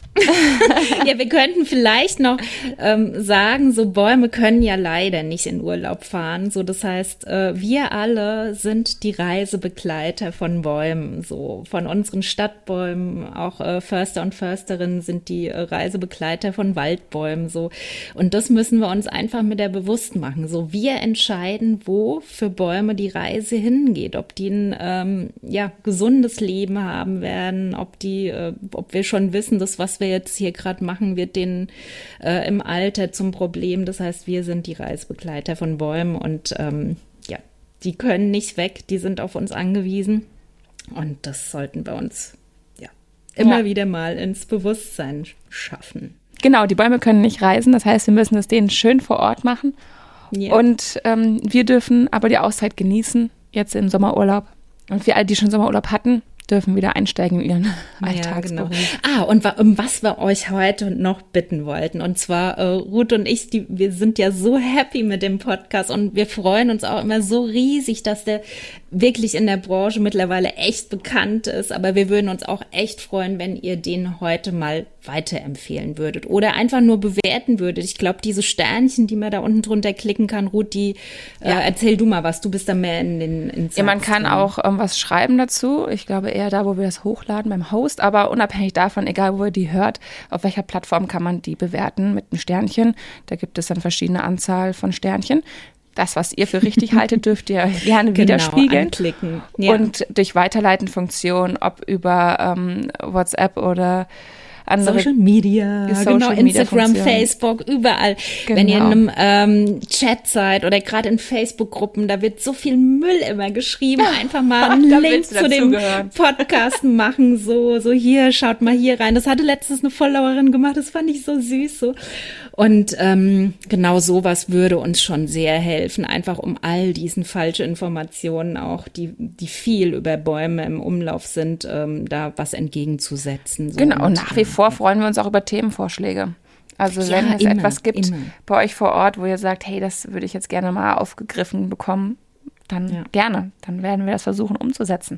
Ja, wir könnten vielleicht noch ähm, sagen, so Bäume können ja leider nicht in Urlaub fahren. So, das heißt, äh, wir alle sind die Reisebegleiter von Bäumen. So, von unseren Stadtbäumen, auch äh, Förster und Försterinnen sind die äh, Reisebegleiter von Waldbäumen. So, und das müssen wir uns einfach mit der bewusst machen. So, wir entscheiden, wo für Bäume die Reise hingeht, ob die ein ähm, ja gesundes Leben haben werden, ob die, äh, ob wir schon wissen, dass was wir jetzt hier gerade machen, wird denen äh, im Alter zum Problem. Das heißt, wir sind die Reisebegleiter von Bäumen und ähm, ja, die können nicht weg, die sind auf uns angewiesen und das sollten wir uns ja immer ja. wieder mal ins Bewusstsein schaffen. Genau, die Bäume können nicht reisen, das heißt, wir müssen es denen schön vor Ort machen ja. und ähm, wir dürfen aber die Auszeit genießen, jetzt im Sommerurlaub. Und für alle, die schon Sommerurlaub hatten, dürfen wieder einsteigen in ihren Alltagsberuf. Ja, genau. Ah, und um was wir euch heute noch bitten wollten. Und zwar, äh, Ruth und ich, die, wir sind ja so happy mit dem Podcast und wir freuen uns auch immer so riesig, dass der wirklich in der Branche mittlerweile echt bekannt ist. Aber wir würden uns auch echt freuen, wenn ihr den heute mal weiterempfehlen würdet oder einfach nur bewerten würdet. Ich glaube, diese Sternchen, die man da unten drunter klicken kann, Ruth, die ja. äh, erzähl du mal was. Du bist da mehr in den in Ja, man kann drin. auch ähm, was schreiben dazu. Ich glaube eher da, wo wir das hochladen beim Host. Aber unabhängig davon, egal wo ihr die hört, auf welcher Plattform kann man die bewerten mit einem Sternchen. Da gibt es dann verschiedene Anzahl von Sternchen. Das, was ihr für richtig haltet, dürft ihr gerne genau, widerspiegeln. Anklicken. Ja. Und durch Weiterleiten-Funktion, ob über ähm, WhatsApp oder andere Social Media, Social genau, Media Instagram, Funktion. Facebook, überall. Genau. Wenn ihr in einem ähm, Chat seid oder gerade in Facebook-Gruppen, da wird so viel Müll immer geschrieben. Einfach mal einen Link zu dem gehören. Podcast machen, so, so hier, schaut mal hier rein. Das hatte letztens eine Followerin gemacht, das fand ich so süß, so. Und ähm, genau sowas würde uns schon sehr helfen, einfach um all diesen falschen Informationen auch, die, die viel über Bäume im Umlauf sind, ähm, da was entgegenzusetzen. So. Genau, und nach wie vor freuen wir uns auch über Themenvorschläge. Also ja, wenn es immer, etwas gibt immer. bei euch vor Ort, wo ihr sagt, hey, das würde ich jetzt gerne mal aufgegriffen bekommen, dann ja. gerne. Dann werden wir das versuchen umzusetzen.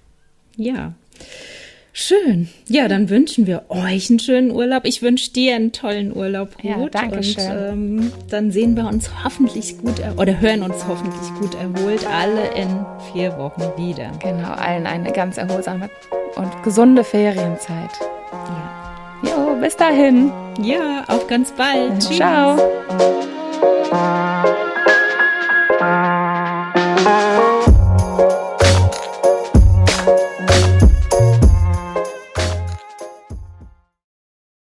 Ja, schön. Ja, dann wünschen wir euch einen schönen Urlaub. Ich wünsche dir einen tollen Urlaub, Ruth. Ja, danke schön. Und ähm, dann sehen wir uns hoffentlich gut, er- oder hören uns hoffentlich gut erholt alle in vier Wochen wieder. Genau, allen eine ganz erholsame und gesunde Ferienzeit. Ja. Jo, bis dahin. Ja, auf ganz bald. Ciao.